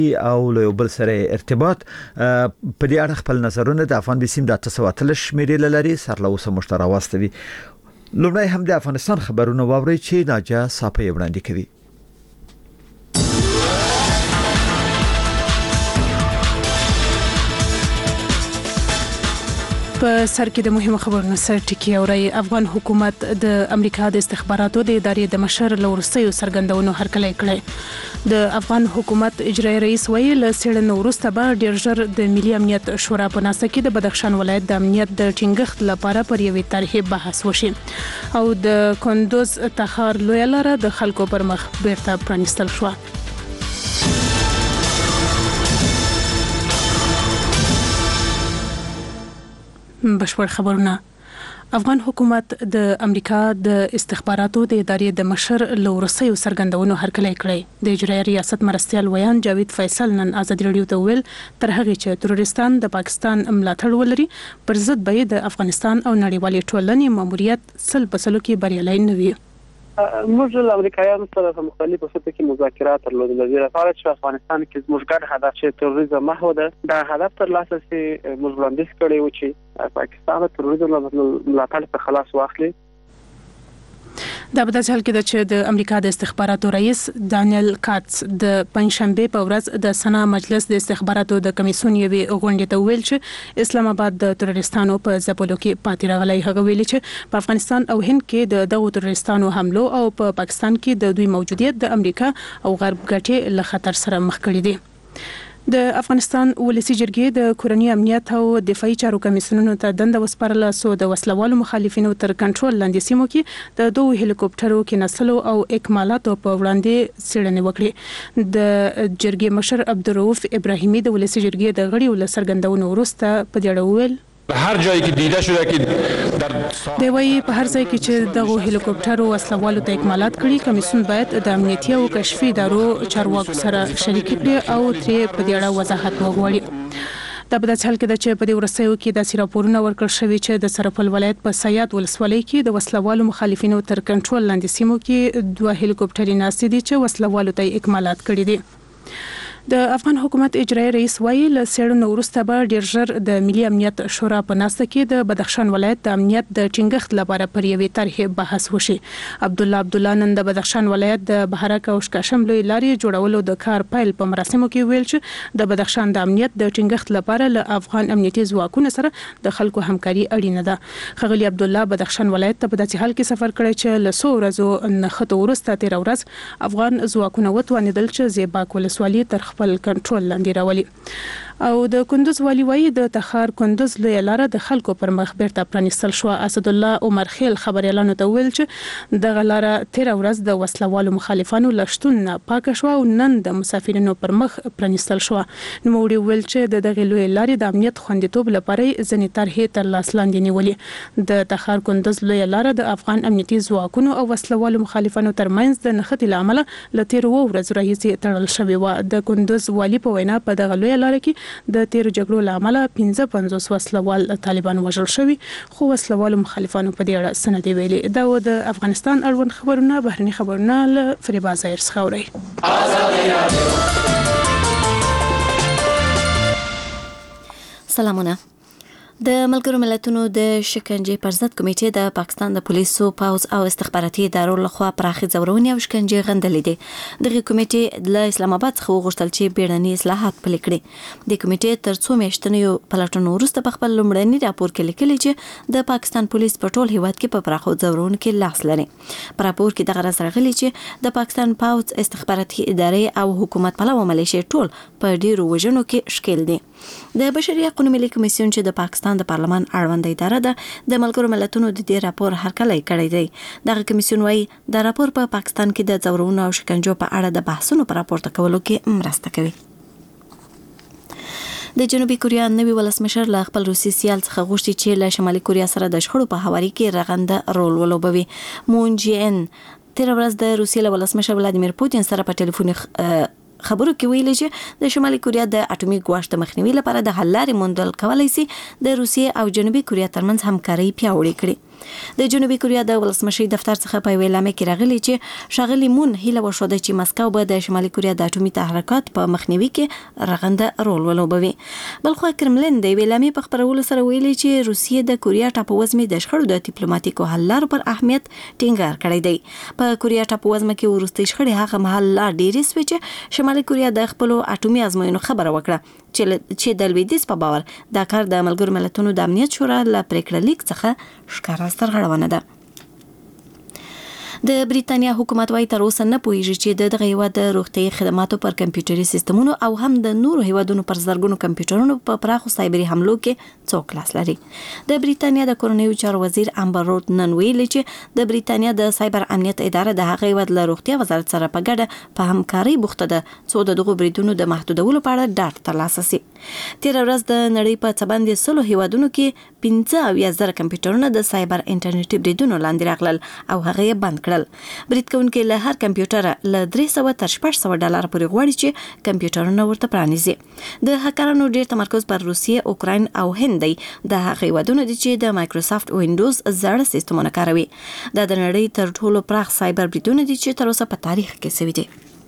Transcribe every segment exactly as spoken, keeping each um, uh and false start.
او له بل سره ارتباط په دې اړه خپل نظرونه د افغان بسیم د تاسو اتلش شمیرې لري سر له اوسه مشترک واستوي. لومړی هم د افغانستان خبرونه واوري چې ناجا صافي وړاندې کوي. په سر کې د مهمو خبرونو سر ټکی اوري. افغان حکومت د امریکا د استخباراتو د ادارې د مشر لورستیو سرګندونو هرکلی کړی. د افغان حکومت اجرایي رئیس ویل سړنو ورسته به ډیر ژر د ملي امنیت شورا په ناسته کې د بدخشان ولایت د امنیت د ټینګښت لپاره پر یوې طرحې بحث وشي او د کندوز تخار لوی لاره د خلکو پر مخ بیرته پرانیستل شو. بشپړ خبرونه. افغان حکومت د امریکا د استخباراتو د ادارې د مشر لورسیو سرګندونو هرکلی کړی. د اجرایي ریاست مرستیال ویان جاوید فیصل نن آزاد رادیو ته ویل تر هغه چې تروریستان د پاکستان ملاتړ ولري پر ضد به د افغانستان او نړیوالې ټولنې ماموریت سل په سلو کې بریالي نه وي. موږ له امریکایانو سره په مختلفو سطحو کې مذاکرات درلودل د دې لپاره چې افغانستان کې زموږ ګډ هدف چې تروریزم محو ده دا هدف تر لاسه سي موږ وړاندیز کړی و چې پاکستان د تروریزم ملاتړ څخه خلاص واخلي. دا په داسې حال کې ده چې د امریکا د استخباراتو رئیس دانیل کاتس د پنځشنبه په ورځ د سنا مجلس د استخباراتو د کمیسیون یوې غونډې ته ویل چې اسلام آباد د تروریستانو په ځپلو کې پاتې راغلی. هغه ویلي چې په افغانستان او هند کې د دغو تروریستانو حملو او په پاکستان کې د دوی موجودیت د امریکا او غرب ګټې له خطر سره مخ کړي دي. د افغانستان ولسی جرګې د کورنی امنیت او دفاعي چارو کمیسیونونو ته دنده وسپارله سو د وسلوالو مخالفینو تر کنټرول لاندې سیمو کې د دوه هلیکوپټرو کې نسلو او اکمالاتو په وړاندې څېړنې وکړي. د جرګې مشر عبدالرؤف ابراهیمي د ولسی جرګې د غړیو له څرګندونو وروسته په دې اړه وویل هر جایی که دیده شده که در دی وایي په هر ځای کې چې دغه هلیکوپټرو وسلوالو ته اکمالات کړي کمیسیون باید د امنیتي او کشفي ادارو چارواکو سره شریک کړي او ترې په دې اړه وضاحت وغواړي. دا په داسې حال کې ده چې په دې وروستیو کې داسې راپورونه ورکړل شوي چې د سرپل ولایت په سیاد ولسوالۍ کې د وسلوالو مخالفینو تر کنټرول لاندې سیمو کې دوه هلیکوپټرې ناستې دي چې وسلوالو ته اکمالات کړي دي. د افغان حکومت اجرایي رئیس وایي له څېړنو وروسته به ډیر ژر د ملي امنیت شورا په ناسته کې د بدخشان ولایت د امنیت د ټینګښت لپاره پر یوې طرحې بحث وشي. عبد الله عبد الله نن د بدخشان ولایت د بهارک او شکاشم لوی لارې جوړولو د کار پیل په مراسمو کې ویل چې د بدخشان د امنیت د ټینګښت لپاره له افغان امنیتي ځواکونو سره د خلکو همکاري اړینه ده. ښاغلي عبد الله بدخشان ولایت ته په داسې حال کې سفر کړی چې له څو ورځو نښتو وروسته تیر ورځ افغان ځواکونه وتوانېدل چې زیباک ولسوالي تر خپل کنټرول لاندې راولي. او د کندوز والی وایي د تخار کندوز لوی لاره د خلکو پر مخ بیرته پرانیستل شو. اسد الله عمر خیل خبريالانو ته ویل چې دغه لاره تیر ورځ د وسلوالو مخالفانو لشتون نه پاک شو او نن د مسافرینو پر مخ پرانیستل شو. نو وړي ویل چې د دغه لوی لارې د امنیت خوندیتوب لپاره ځنې طرحې تر لاس لاندې نیولې. د تخار کندوز لوی لاره د افغان امنیتي ځواکونو او وسلوالو مخالفانو ترمنځ د نښتې لامل ل تیر ورځ راهیسې تړل شوی و. د کندوز والی په وینا په دغه لوی لاره کې د تیر جګړو لامل پنځه پنځوس وسلوال طالبان وژل شوي خو وسلوالو مخالفانو په دې اړه سند ویلي. دا و د افغانستان اړوند خبرونه. بهرني خبرونه له فریبا ظاهر څخه اورئ. سلامونه. د ملګرو ملتونو د شکنجې پر ضد کمیټې د پاکستان د پولیسو پاوز او استخباراتي ادارو لخوا پراخي ځورونې او شکنجې غندلې دي. دغه کمیټې د اسلام آباد څخه وغوښتل چې بیړني اصلاحات پلي کړي. د کمیټې تر څو میاشتنیو پلټنو وروسته په خپل لومړني راپور کې لیکلي چې د پاکستان پولیس په ټول هیواد کې په پراخو ځورونو کې لاس لري. په راپور کې دغه راز راغلي چې د پاکستان پاوز استخباراتي ادارې او حکومت پلوه ملیشې ټول په ډیرو وژنو کې شکیل دي. د بشري حقوقو ملي کمیسیون چې د پاکستان د پارلمان اړوند اداره ده د ملګرو ملتونو د دې راپور هرکلی کړی دی. دغه کمیسیون وايي د راپور په پا پاکستان کې د ځورونو او شکنجو په اړه د بحثونو پر راپورته کولو کې مرسته کوي. د جنوبي کوریا نوي ولسمشر له خپل روسي سیال څخه غوښتي چې له شمالي کوریا سره د شخړو په هواري کې رغنده رول ولوبوي. مون جی ان تیر ورځ د روسي ولسمشر ولادیمیر پوتین سره په ټلیفون خبرو کې ویلي چې د شمالي کوریا د اټومي ګواښ د مخنیوي لپاره د حل لارې موندل کولای شي د روسیې او جنوبي کوریا ترمنځ همکاري پیاوړې کړي. د جنوبي کوریا د ولسمشر دفتر څخه په ویلامه کې راغلي چې شاغلي مون هیله وشوده چې مسکو به د شمالي کوریا د اټومي تحرکات په مخنیوي کې رغنده رول ولوبوي. بلخو کرملین د ویلامه په خبرولو سره ویلي چې روسیې د کوریا ټاپووزمې د شخړو د ډیپلوماټیکو حل لارو پر اهمیت ټینګار کړی دی. په کوریا ټاپووزمه کې ورستي شخړې هغه مهال لا ډېرې سوي چې شمالي کوریا د خپل اټومي ازموینو خبره وکړه چې چې د لویدیځ په باور دا کار د ملګرو ملتونو د امنیت شورا له پریکړه لیک څخه ښکاره سرغړونه ده. د بریتانیا حکومت وايي تر اوسه نه پوهیږي چې د دغه هیواد د روغتي خدماتو پر کمپیوټري سیستمونو او هم د نورو هیوادونو پر زرګونو کمپیوټرونو په پراخو سایبري حملو کې څوک لاس لري. د بریتانیا د کورنیو چارو وزیر امبر رود نن ویلي چې د بریتانیا د سایبر امنیت اداره د هغه هیواد له روغتي وزارت سره په ګډه په همکاري بوخته ده څو د دغو بریدونو د محدودولو په اړه ډاټ ترلاسه شي. تیر ورځ د نړۍ په څه باندې سلو هیوادونو کې پنځه اویا زره کمپیوټرونه د سایبر انټرنیټي بریدونو لاندې راغلل او هغه یې بند کړل. برید کوونکي له هر کمپیوټر له درې سوه تر شپږ سوه ډالر پورې غواړي چې کمپیوټرونه ورته پرانیزي. د هکرانو ډېر تمرکز پر روسیې، اوکراین او هند دی. د هغه هیوادونو دي چې د مایکروسافټ وینډوز زړه سیستمونه کاروي. دا د نړۍ تر ټولو پراخ سایبر بریدونه دي چې تر اوسه په تاریخ کې شوي دي.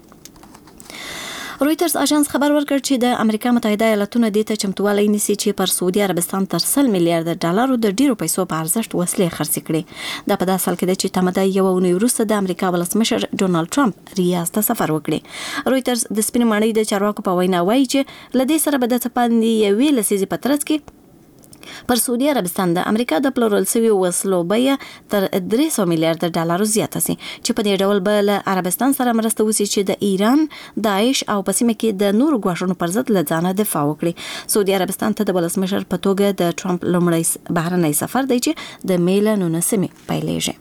رويټرز اژانس خبر ورکړ چې د امریکا متحده ایالاتونو د ته چمتووالی نیسي چې پر سعودي عربستان تر سل میلیارډ ډالرو د ډیرو پیسو په ارزښت وسلې خرڅ کړي. دا په داسې حال کې ده چې تمه ده یو اونۍ وروسته د امریکا ولسمشر ډونالد ټرمپ ریاض ته سفر وکړي. رويټرز د سپین ماڼۍ د چارواکو په وینا وایي چې لدې سره به د څپاندې یوې لسیزې په ترڅ کې پر سعودي عربستان د امریکا د پلورل شوی وسلو بیه تر درې سوه میلیارډ ډالرو زیاته سي چې په دې ډول به له عربستان سره مرسته وشي چې د ایران، داعش او په سیمه کې د نورو ګواښونو پر ضد له ځانه دفاع وکړي. سعودي عربستان ته د ولسمشر په توګه د ټرمپ لومړی بهرنی سفر دی چې د میل نولسمې پیلېږي.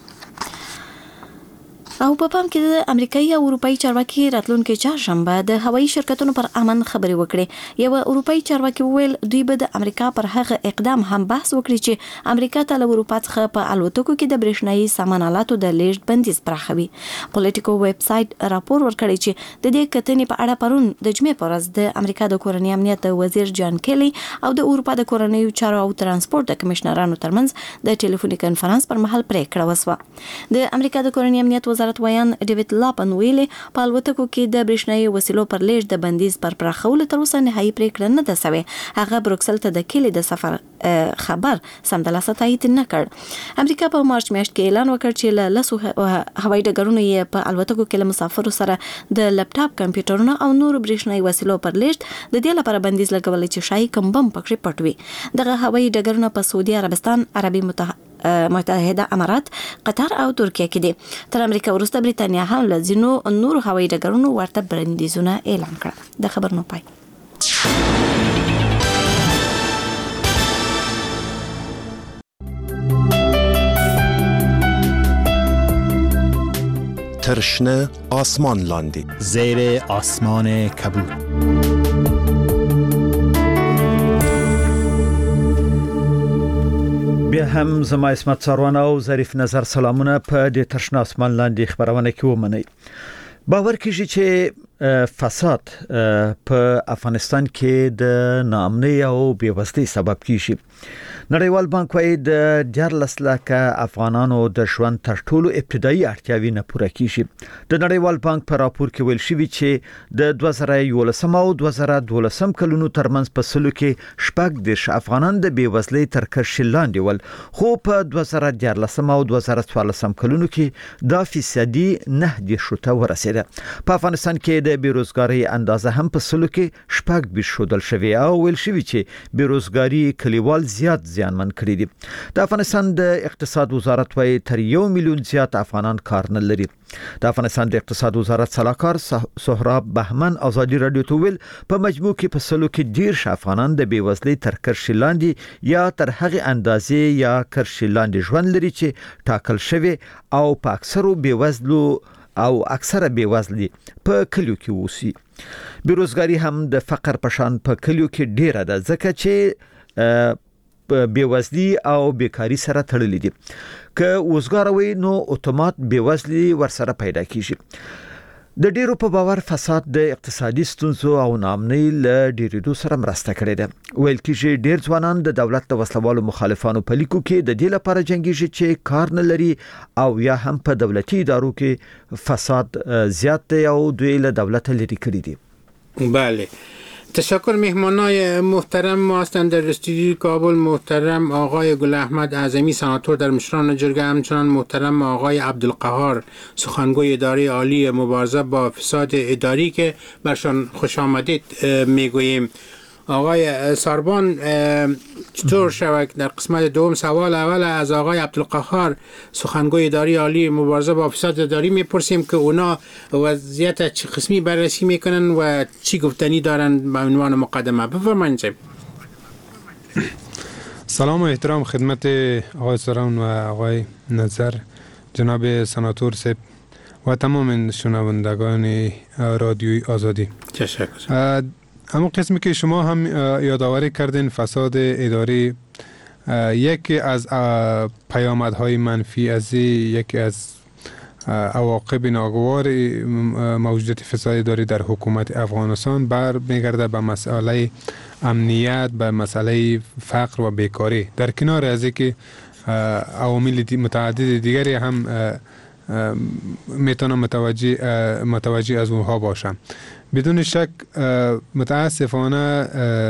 او په پام کې د امریکایي او اروپایي چارواکي راتلونکي چهارشنبه د هوایي شرکتونو پر امن خبرې وکړي. یو اروپایي چارواکي وویل دوی به د امریکا پر هغه اقدام هم بحث وکړي چې امریکا ته له اروپا څخه په الوتکو کې د برېښنايي سامان آلاتو د لیږد بندیز پراخوي. پولیټیکو ویب سایټ راپور ورکړی چې د دې کتنې په اړه پرون د جمعې په ورځ د امریکا د کورنۍ امنیت وزیر جان کیلی او د اروپا د کورنیو چارو او ترانسپورت د کمشنرانو ترمنځ د ټلیفوني کنفرانس پر مهال پریکړه وسوه. د امریکا د کورنۍ امنیت وزارت ویان ډیوډ لاپن ویلي په الوتکو کې د برېښنايي وسیلو پر لیږد د بندیز پر پراخولو تر اوسه نهایي پریکړه نه ده سوې. هغه بروکسل ته د کیلی د سفر خبر سمدلاسه تایید نه کړ. امریکا په مارچ میاشت کې اعلان وکړ چې له لسو هوایي ډګرونو یې په الوتکو کې له مسافرو سره د لپټاپ کمپیوټرونو او نورو برېښنايي وسیلو پر لیږد د دې لپاره بندیز لګولي چې شایي کوم بم پکې پټ وي. دغه هوایي ډګرونه په سعودي عربستان، عربي متحده متحده امارات، قطر او ترکیه کې دي. تر امریکا وروسته بریتانیا هم له ځینو نورو هوایي ډګرونو ورته بندیزونه اعلان کړل. د خبر نو پای. ترشنه آسمان لاندی زیر آسمان کبود. بیا هم زما اسمت سروان او ظریف نظر سلامونه په دې ترشنه آسمان لاندې خبرونه کې ومنئ. باور کیږي چې فساد په افغانستان کې د ناامنۍ او بېوزلۍ سبب کیږي. نړیوال بانک وايي د دیارلس لکه افغانانو د ژوند تر ټولو ابتدایي اړتیاوې نه پوره کیږي. د نړیوال بانک په راپور کې ویل شوی چې د دوه زره یولسم او دوه زره دولسم کلونو ترمنځ په سلو کې شپږ دېرش افغانان د بېوزلۍ تر کرښې لاندې ول، خو په دوه زره دیارلسم او دوه زره څوارلسم کلونو کې دا فیصدي نه دېرشو ته ورسېده. په افغانستان کې د بیروزګارۍ اندازه هم په سلو کې شپږ دېرش ښودل شوې او ویل شوی چې بیروزګاري کلیوال زیات زیانمن کړي دي. د افغانستان د اقتصاد وزارت وايي تر یو میلیون زیات افغانان کار نه لري. د افغانستان د اقتصاد وزارت صلاحکار سهراب بهمن ازادي رادیو ته ویل په مجموع کې په سلو کې ډیر افغانان د بیوزلۍ تر کرښې لاندې یا تر هغه اندازې یا کرښې لاندې ژوند لري چې ټاکل شوی او په اکثرو بیوزلو او اکثره بیوزلي په کلیو کې وسی. بیروزګاری هم د فقر په شان په کلیو کې ډیره ده ځکه چې بیوزلي او بیکاری سره تړلې دي. که وزګار وي نو اتومات بیوزلي ورسره پیدا کیږي. د ډیرو په باور فساد د اقتصادي ستونزو او ناامنۍ له ډیریدو سره مرسته کړې ده. ویل کېږي ډیر ځوانان د دولت د وسلوالو مخالفانو په لیکو کې د دې لپاره جنگيږي چې کار نه لري او یا هم په دولتي ادارو کې فساد زیات دی او دوی له دولت لري کړی دي. بله، تشکر. مهمانای محترم ما هستند در استودیوی کابل محترم آقای گل احمد اعظمی سناتور در مشران جرگه، همچنان محترم آقای عبدالقهار سخنگوی اداره عالی مبارزه با فساد اداری که برشان خوش آمدید میگوییم. آقای ساربان، چطور شود در قسمت دوم سوال اول از آقای عبدالقهار سخنگوی اداره عالی مبارزه با فساد اداری میپرسیم که اونا وضعیت چه قسمی بررسی میکنن و چی گفتنی دارن به عنوان مقدمه. بفرمایید. سلام و احترام خدمت آقای ساربان و آقای نظر، جناب سناتور صاحب و تمام شنوندگان رادیوی آزادی. تشکر. اما قسمی که شما هم یادآوری کردین، فساد اداری یکی از پیامدهای منفی از یکی از عواقب ناگوار موجودیت فساد اداری در حکومت افغانستان بر میگرده به مسئله امنیت، به مسئله فقر و بیکاری، در کنار از اینکه عوامل متعدد دیگری هم میتونم متوجه متوجه از اونها باشم. بدون شک متاسفانه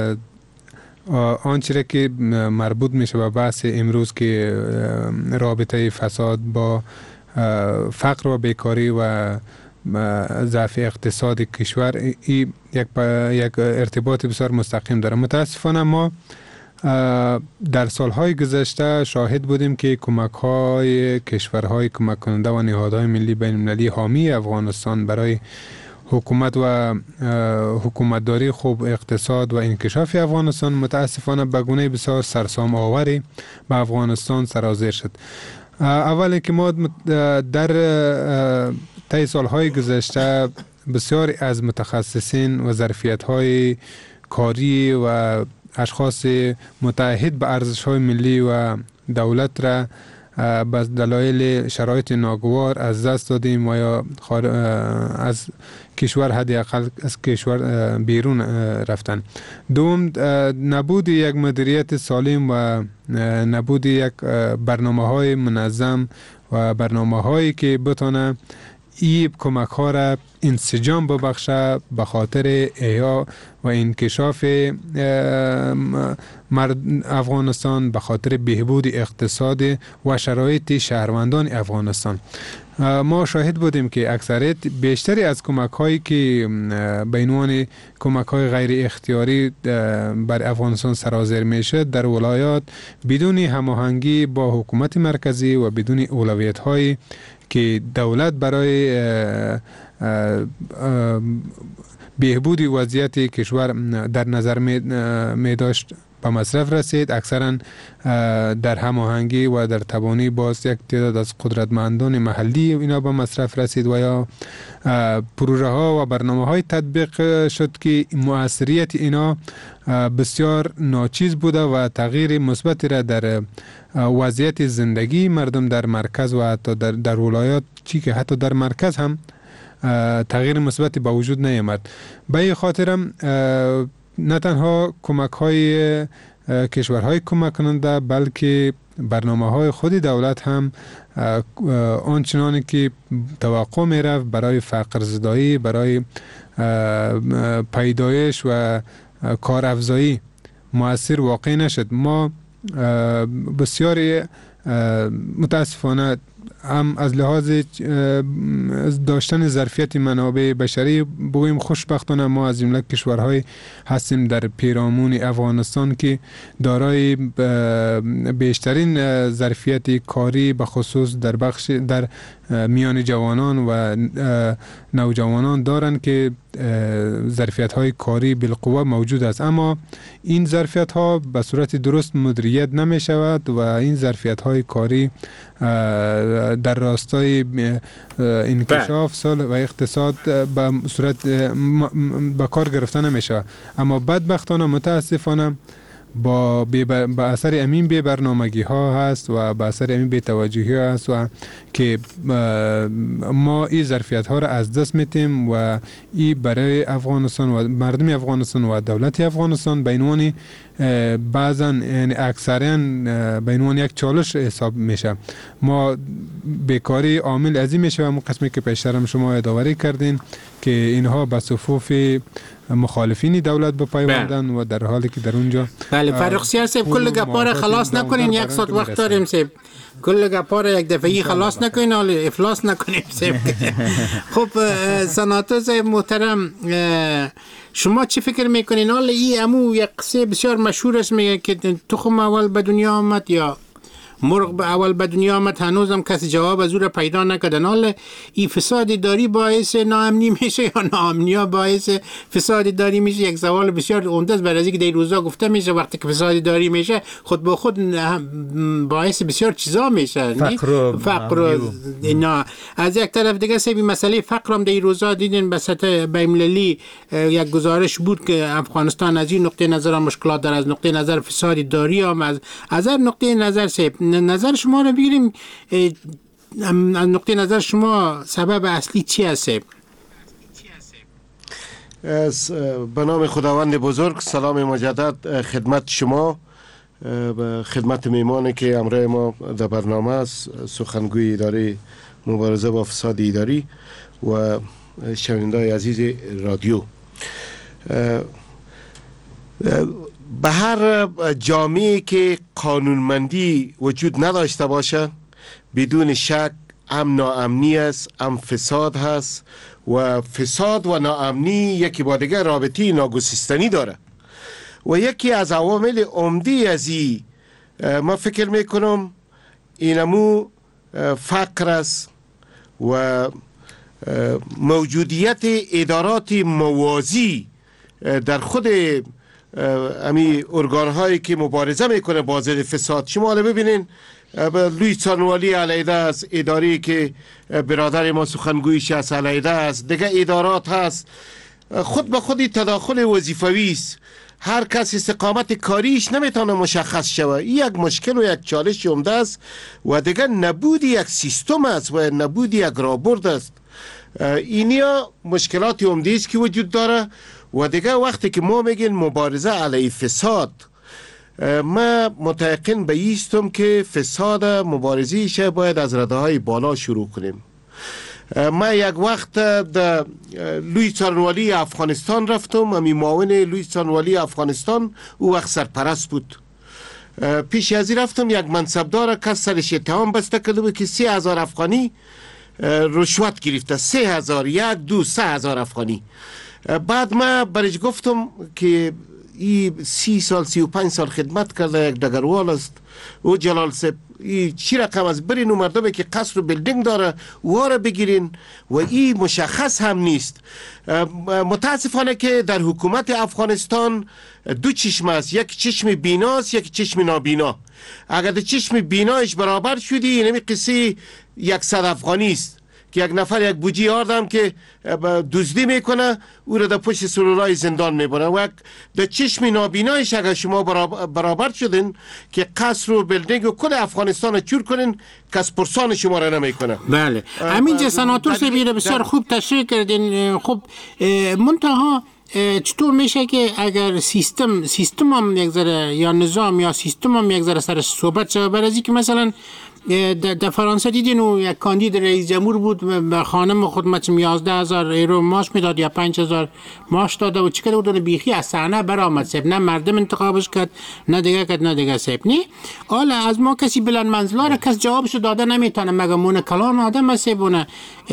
آنچه که مربوط میشه به بحث امروز که رابطه فساد با فقر و بیکاری و ضعف اقتصاد کشور این یک یک ارتباط بسیار مستقیم داره. متاسفانه ما در سالهای گذشته شاهد بودیم که کمک‌های کشورهای کمک کننده و نهادهای ملی بین المللی حامی افغانستان برای حکومت و حکومتداری خوب اقتصاد و انکشاف افغانستان متاسفانه به گونه بسیار سرسام آوری به افغانستان سرازیر شد. اولی که ما در طی سالهای گذشته بسیاری از متخصصین و ظرفیت‌های کاری و اشخاص متعهد به ارزش‌های ملی و دولت را به دلایل شرایط ناگوار از دست دادیم و یا از کشور حداقل از کشور بیرون رفتن. دوم، نبود یک مدیریت سالم و نبود یک برنامه‌های منظم و برنامه‌هایی که بتونه این کمک ها را انسجام ببخشه به خاطر احیا و انکشاف افغانستان، به خاطر بهبود اقتصاد و شرایط شهروندان افغانستان. ما شاهد بودیم که اکثریت بیشتری از کمک هایی که به عنوان کمک های غیر اختیاری بر افغانستان سرازیر میشه در ولایات بدون هماهنگی با حکومت مرکزی و بدون اولویت هایی که دولت برای بهبود وضعیت کشور در نظر می داشت به مصرف رسید. اکثرا در هماهنگی و در توانی باز یک تعداد از قدرتمندان محلی اینا به مصرف رسید و یا پروژه ها و برنامه های تطبیق شد که مؤثریت اینا بسیار ناچیز بوده و تغییر مثبتی را در وضعیت زندگی مردم در مرکز و حتی در, در ولایات چی که حتی در مرکز هم تغییر مثبتی به وجود نیامد. به این خاطرم نه تنها کمک های کشورهای کمک کننده بلکه برنامه های خود دولت هم آنچنانی که توقع می رفت برای فقر زدایی، برای پیدایش و کارافزایی مؤثر واقع نشد. ما بسیاری متاسفانه هم از لحاظ داشتن ظرفیت منابع بشری بگوییم خوشبختانه ما از جمله کشورهای هستیم در پیرامون افغانستان که دارای بیشترین ظرفیت کاری به خصوص در بخش در میان جوانان و نوجوانان دارند که ظرفیت های کاری بالقوه موجود است، اما این ظرفیت ها به صورت درست مدیریت نمی شود و این ظرفیت های کاری در راستای انکشاف سال و اقتصاد به صورت به کار گرفته نمی شود. اما بدبختانه متاسفانه با با اثر امین به برنامگی ها هست و با اثر امین به توجهی ها هست و که ما این ظرفیت ها را از دست میتیم و این برای افغانستان و مردم افغانستان و دولت افغانستان به عنوان بعضا یعنی اکثرا به عنوان یک چالش حساب میشه. ما بیکاری عامل عظیم میشه و اون قسمی که پیشترم شما یادآوری کردین که اینها به صفوف مخالفین دولت بپیوندن و در حالی که در اونجا بله فرخ سیار صاحب کل گپا خلاص نکنین، یک ساعت وقت داریم صاحب، کل گپا یک دفعی خلاص نکنین حالا افلاس نکنیم صاحب. خب سناتور صاحب محترم شما چی فکر میکنین؟ حالا این امو یک قصه بسیار مشهور است میگه که تخم اول به دنیا آمد یا مرغ به اول به دنیا آمد، هنوزم کسی جواب از او را پیدا نکردن. حالا این فساد داری باعث ناامنی میشه یا ناامنی باعث فساد داری میشه؟ یک سوال بسیار عمده است، برای اینکه در روزا گفته میشه وقتی که فساد داری میشه خود با خود باعث بسیار چیزا میشه، فقر فقر اینا. از یک طرف دیگه سبی مسئله فقر هم در روزا دیدین به سطح بین‌المللی یک گزارش بود که افغانستان از این نقطه نظر مشکلات داره، از نقطه نظر فساد داری هم از از نقطه نظر سب نظر شما رو بگیریم، از نقطه نظر شما سبب اصلی چی هست؟ به نام خداوند بزرگ سلام مجدد خدمت شما، خدمت میمانی که امروز ما در برنامه است، سخنگوی اداره مبارزه با فساد اداری و شنونده‌های عزیز رادیو. به هر جامعه که قانونمندی وجود نداشته باشه بدون شک هم ناامنی است، هم فساد هست و فساد و ناامنی یکی با دیگر رابطه ناگسستنی داره و یکی از عوامل عمده از این ما فکر میکنم اینمو فقر است و موجودیت ادارات موازی در خود امی ارگان هایی که مبارزه میکنه با ضد فساد. شما حالا ببینین لوی سانوالی علیده است، اداری که برادر ما سخنگویش است علیده است، دیگه ادارات هست، خود به خودی تداخل وظیفوی است، هر کس استقامت کاریش نمیتونه مشخص شوه. یک مشکل و یک چالش عمده است و دیگه نبود یک سیستم است و نبود یک رابرد است. اینیا مشکلات عمده است که وجود داره و دیگه وقتی که ما میگیم مبارزه علیه فساد، ما متيقن به ایستم که فساد مبارزیش باید از رده های بالا شروع کنیم. ما یک وقت در لوی څارنوالي افغانستان رفتم، امی معاون لوی څارنوالي افغانستان او وقت سرپرست بود. پیش از این رفتم یک منصبدار کس سرش اتهام بسته کرده بود که سه هزار افغانی رشوت گرفته، سه هزار یک دو سه هزار افغانی. بعد ما برش گفتم که ای سی سال سی و پنج سال خدمت کرده، یک دگروال است او جلال سب، ای چی رقم از برین و مردمه که قصر و بلدنگ داره واره بگیرین و ای مشخص هم نیست. متاسفانه که در حکومت افغانستان دو چشم است، یک چشم بیناست یک چشم نابینا. اگر در چشم بینایش برابر شدی اینمی قصه یکصد افغانی است که یک نفر یک بوجی آردم که دزدی میکنه او را در پشت سلولای زندان میبره و در چشم نابینایش اگر شما برابر شدین که قصر و بلدنگ و کل افغانستان چور کنین کس پرسان شما را نمیکنه. بله همینجا سناتور سبیره بسیار خوب تشریح کردین. خب منتها چطور میشه که اگر سیستم سیستم هم یک ذره یا نظام یا سیستم هم یک ذره سر صحبت شد، برای اینکه مثلا در فرانسه دیدین و یک کاندید رئیس جمهور بود به خانم خود مثلا یازده هزار یورو معاش میداد یا پنج هزار معاش داده و چیکار بود بیخی از صحنه برآمد سب، نه مردم انتخابش کرد نه دیگه کرد نه دیگه سب نی. حالا از ما کسی بلند منزلا را کس جوابشو داده نمیتونه مگه مون کلان آدم هستونه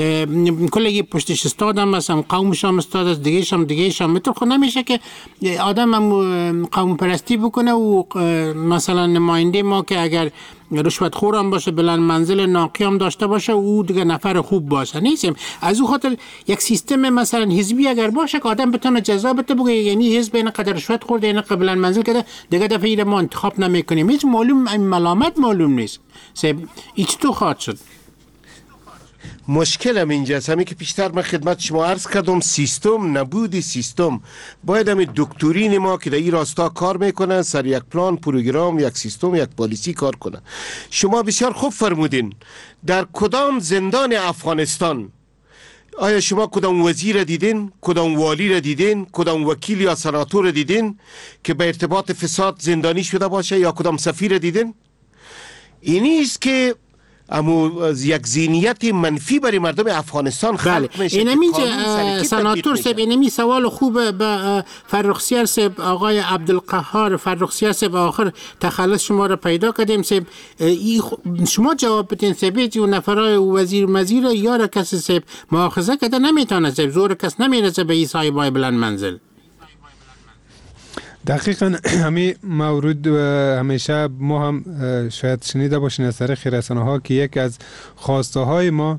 کلی پشتش استادم مثلا قومش هم استاد است دیگه شم دیگه شم متر خود نمیشه که آدم هم قوم پرستی بکنه و مثلا نماینده ما که اگر رشوت خورم باشه بلند منزل ناقی هم داشته باشه او دیگه نفر خوب باشه نیستیم. از او خاطر یک سیستم مثلا حزبی اگر باشه که آدم بتونه جزا بده بگه یعنی حزب این قدر رشوت خورده این قدر بلند منزل کرده دیگه دفعه ما انتخاب نمیکنیم. هیچ معلوم ملامت معلوم نیست. سب این چطور خواهد شد؟ مشکل هم اینجاست. همین که پیشتر من خدمت شما عرض کردم، سیستم، نبود سیستم. باید همین دکترین ما که در این راستا کار میکنن سر یک پلان، پروگرام، یک سیستم، یک پالیسی کار کنن. شما بسیار خوب فرمودین. در کدام زندان افغانستان آیا شما کدام وزیر را دیدین، کدام والی را دیدین، کدام وکیل یا سناتور را دیدین که به ارتباط فساد زندانی شده باشه، یا کدام سفیر را دیدین؟ اینی است که اما یک ذهنیت منفی برای مردم افغانستان خلق بله. میشه. اینمی سناتور صاحب، اینمی سوال خوب به فرخزیار صاحب، آقای عبدالقهار فرخزیار صاحب، آخر تخلص شما را پیدا کردیم صاحب. شما جواب بدین صاحب، جو نفرای وزیر مزیر یا کس صاحب مؤاخذه کرده نمیتونه صاحب، زور کس نمیرسه به این صاحبای بلند منزل. دقیقا همین مورد همیشه ما هم شاید شنیده باشین از طریق رسانه ها که یک از خواسته های ما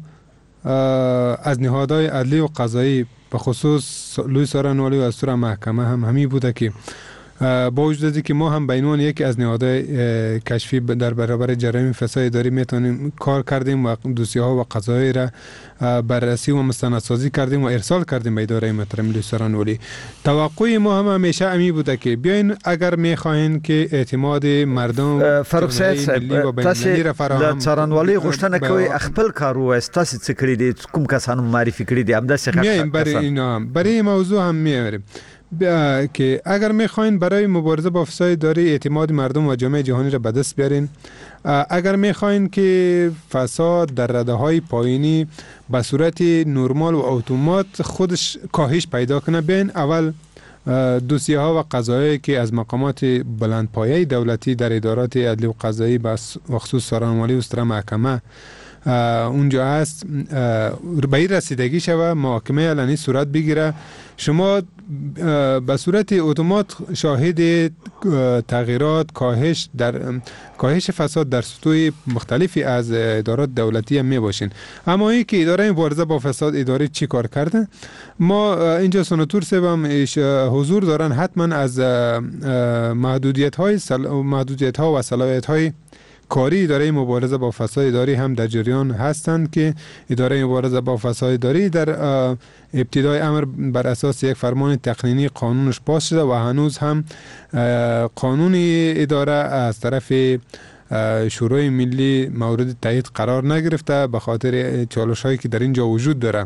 از نهادهای عدلی و قضایی به خصوص لوی سارنوالی و استور محکمه هم همین بوده که با وجودی که ما هم به عنوان یکی از نهادهای کشفی در برابر جرایم فساد اداری میتونیم کار کردیم و دوسیه ها و قضایی را بررسی و مستندسازی کردیم و ارسال کردیم به اداره محترم لوی سارنوالی. توقع ما هم همیشه امی بوده که بیاین اگر میخواین که اعتماد مردم فاروق صاحب تاسو د سارنوالی غوښتنه کوي خپل کار وایست، تاسو څه کړی دي، کوم کسانو معرفي کړی دي، همدا څه میایم برای اینا هم برای موضوع هم میاریم که اگر میخواین برای مبارزه با فساد اداری اعتماد مردم و جامعه جهانی را به دست بیارین، اگر میخواین که فساد در رده های پایینی به صورت نرمال و اتومات خودش کاهش پیدا کنه، بیاین اول دوسیه ها و قضایی که از مقامات بلندپایه دولتی در ادارات عدلی و قضایی به خصوص سارنوالی و استر محکمه اونجا هست به این رسیدگی شوه، محاکمه علنی صورت بگیره. شما به صورت اتومات شاهد تغییرات، کاهش در کاهش فساد در سطوح مختلفی از ادارات دولتی هم می باشین. اما این که اداره مبارزه با فساد اداری چی کار کرده، ما اینجا سناتور صاحب هم حضور دارن، حتما از محدودیت های محدودیت ها و صلاحیت های کاری اداره مبارزه با فساد اداری هم در جریان هستند که اداره مبارزه با فساد اداری در ابتدای امر بر اساس یک فرمان تقنینی قانونش پاس شده و هنوز هم قانون اداره از طرف شورای ملی مورد تایید قرار نگرفته به خاطر چالش هایی که در اینجا وجود داره.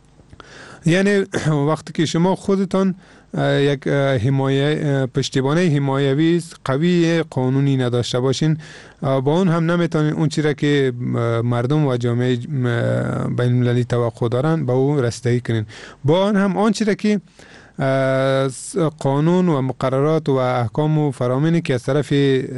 یعنی وقتی که شما خودتان یک حمایه پشتیبانی حمایوی قوی قانونی نداشته باشین، با اون هم نمیتونین اون چیزی که مردم و جامعه بین المللی توقع دارن به اون رسیدگی کنین. با اون هم آن چیزی که قانون و مقررات و احکام و فرامینی که از طرف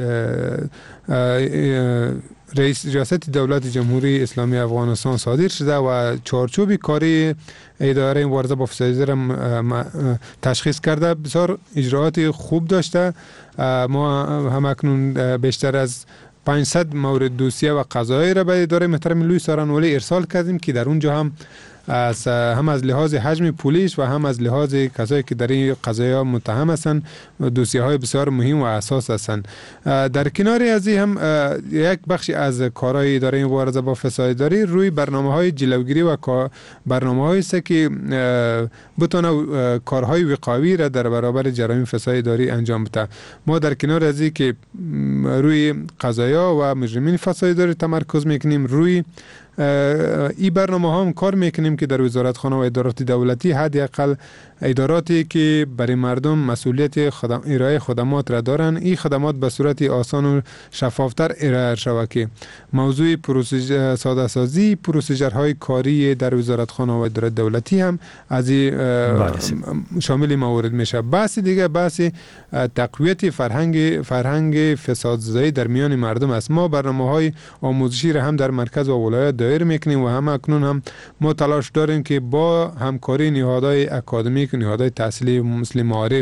رئیس ریاست دولت جمهوری اسلامی افغانستان صادر شده و چارچوب کاری اداره مبارزه با فساد را تشخیص کرده، بسیار اجراعات خوب داشته. ما هم اکنون بیشتر از پانصد مورد دوسیه و قضایی را به اداره محترم لوی سارنوالی ارسال کردیم که در اونجا هم از هم از لحاظ حجم پولیس و هم از لحاظ کسایی که در این قضایا متهم هستند دوسیه های بسیار مهم و اساس هستند. در کنار از این هم یک بخشی از کارهای اداره مبارزه با فساد اداری روی برنامه‌های جلوگیری و برنامه‌هایی است که بتونه کارهای وقایوی را در برابر جرایم فساد اداری انجام بده. ما در کنار از این که روی قضایا و مجرمین فساد اداری تمرکز میکنیم، روی این برنامه ها هم کار میکنیم که در وزارتخانه و ادارات دولتی حداقل اداراتی که برای مردم مسئولیت خدم... ارائه خدمات را دارن، این خدمات به صورت آسان و شفافتر ارائه شود که موضوع پروسیجر ساده سازی پروسیجرهای کاری در وزارتخانه و ادارات دولتی هم از این شامل موارد میشه. بحث دیگه بحث تقویت فرهنگ فرهنگ فسادزایی در میان مردم است. ما برنامه‌های آموزشی را هم در مرکز و ولایت دایر میکنیم و هم اکنون هم ما تلاش داریم که با همکاری نهادهای اکادمیک، نهادهای تحصیلی مثل معارف،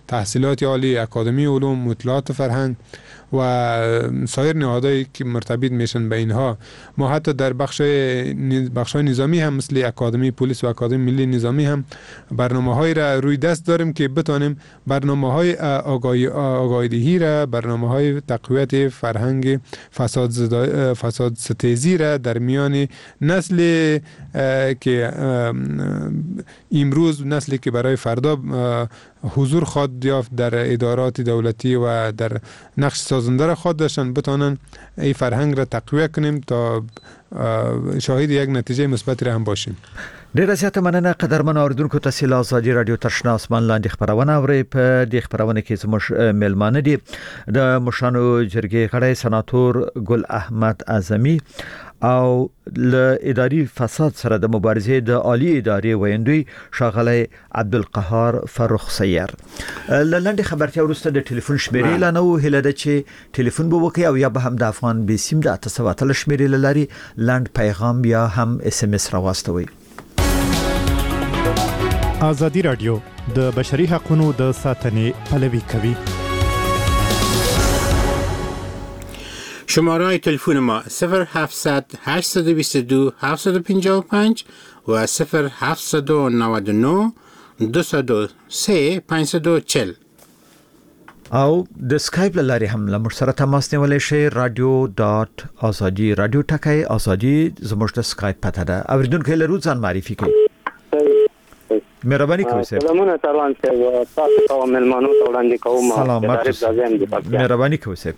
تحصیلات عالی، اکادمی علوم، مطالعات فرهنگ و سایر نهادهایی که مرتبط میشن به اینها. ما حتی در بخش بخش نظامی هم مثل اکادمی پلیس و اکادمی ملی نظامی هم برنامه‌های را روی دست داریم که بتانیم برنامه‌های آگاهی آگاهی‌دهی را، برنامه‌های تقویت فرهنگ فساد زدا فساد ستیزی را در میان نسل که امروز نسلی که برای فردا حضور خود یافت در ادارات دولتی و در نقش سازنده را خود داشتن بتانن این فرهنگ را تقویت کنیم تا شاهد یک نتیجه مثبت را هم باشیم. ډیره زیاته مننه قدرمن اوریدونکو. تاسو له ازادي رادیو تشنا اسمان لاندې خبرونه اورئ. په دې خبرونه کې زموږ میلمانه دي د مشانو جرګې غړی سناتور ګل احمد اعظمي او له اداري فساد سره د مبارزې د عالی ادارې ویندوی شاغلی عبدالقهار فرخ سیر. له لنډه خبرتیا وروسته د ټلیفون شمیرې لانو هله د چې ټلیفون به وکي او یا به هم د افغان بي سیم د اتصالاتل شمیرې لاري لنډ پیغام یا هم اس ام اس راوستوي. ازادي رادیو د بشري حقوقو د ساتنې پلوي کوي. شماره تلفن ما صفر هفتصد هشتصد و بیست و دو هفتصد و پنجاه و پنج و صفر هفتصد و نود و نه دویست و سه پانصد و چهل. او د اسکایپ لاري هم له موږ سره تماس نیولای شئ. رادیو ډاټ ازادي رادیو ټکای ازادي زموږ د اسکایپ پته ده. اوریدونکو له روزان معرفي کوي. مهرباني کوئ. سلامونه تروان صاحب، تاسو ته ملمنو ته وړاندې کوم. سلامات. مهرباني کوئ صاحب.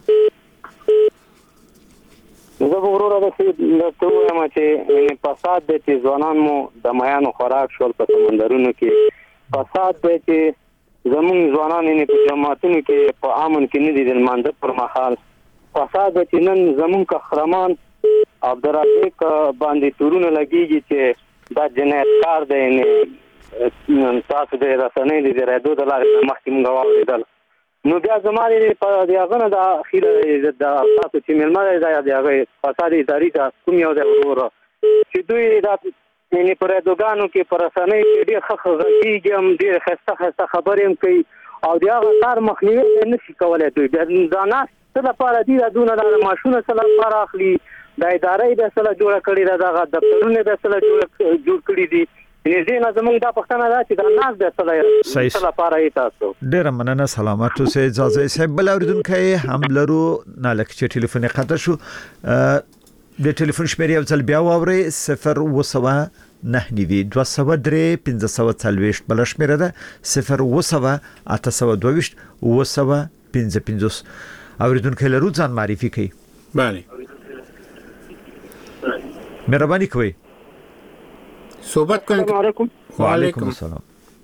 زه وګورم دا چې ته وایم چې فساد د ځوانان مو د میانو خوراک شول په سمندرونو کې. فساد د چې زمون ځوانان یې په جماعتونو کې په امن کې نه دي د مانده پر مخال. فساد د چې نن زمون قهرمان عبدالرزاق باندې تورونه لګیږي چې دا جنایتکار دی. نه تاسو د رسنۍ د رادیو د لارې مخکې موږ واوریدل. نو بیا زماري په دیغه د اخیره د تاسو چې ملمه د دیغه فساد اداري د کوم یو د ورور چې دوی د یعنی پر دوګانو کې پر رسنۍ کې ډېر خخ غږیږي هم ډېر خسته خسته خبرې هم کوي او دیغه کار مخنیوي نه شي کولای. دوی د ناس څه لپاره دي د دونه د ماشونه څه لپاره اخلي، د ادارې د څه جوړ کړي دا د دفترونو د څه جوړ جوړ کړي دي. نږدې نه زمونږ دا پښتنه ده چې د ناس د څه لپاره یې تاسو. ډېره مننه. سلامات اوسئ. اجازه صاحب بل اوریدونکي هم لرو نه لکه چې ټلیفون قطع شو. د ټلیفون شمیرې یو ځل بیا واورئ. صفر وسوه نه نیوي دوه سوه درې پنځه سوه څلوېښت بل شمیره ده. صفر وسوه اته سوه دوهویشت اوه سوه پنځه پنځوس. اوریدونکي لرو ځان معرفي کوي. بله مهرباني کوئ. صحبت کنید. السلام علیکم. و علیکم السلام.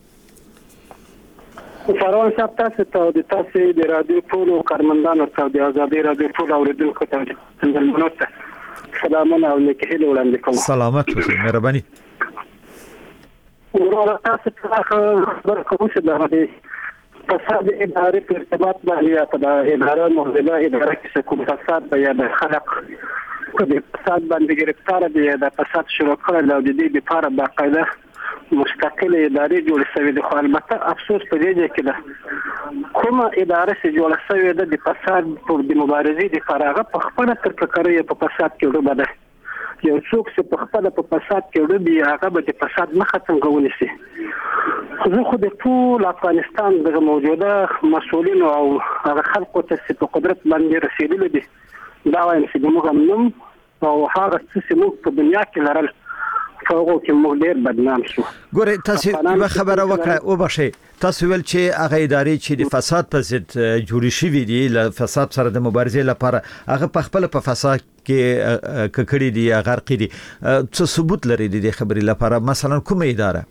فروان صاحب تاسو ته د تاسو د رادیو ټول کارمندانو ته د ازادي رادیو ټول اوریدونکو ته سلامونه سلامونه او نیکه وړاندې کوم. سلامات اوسئ. مهرباني. ورور تاسو ته خبر کوم چې د فساد اداري په ارتباط باندې په اداره موجوده اداره کې کوم فساد بیان خلق کله فساد باندې گرفتار دي د فساد شروع کړل او د دې لپاره باقاعده مستقله ادارې جوړ شوې ده. خو البته افسوس په دې کې ده کومه اداره چې جوړ شوې ده د فساد پر د مبارزې د فراغه په خپل تر فکرې په فساد کې ډوبه ده. یو څوک چې په خپل په فساد کې ډوبي هغه به د فساد مخه څنګه ونیسي. خو خو د ټول افغانستان د موجوده مسؤلین او هغه خلکو ته په قدرت باندې رسیدلي دي دا وایم چې موږ هم نوم او هغه څه موږ په دنیا کې لرل فوق کې موږ ډېر بدنام شو. ګوره تاسو یو خبره وکړه او بخښئ. تاسو ول چې هغه ادارې چې د فساد په ضد جوړې شوې دي ل فساد سره د مبارزې لپاره هغه په خپل په فساد کې ککړې دي غرقې دي. څه ثبوت لري د خبرې لپاره؟ مثلا کومه اداره؟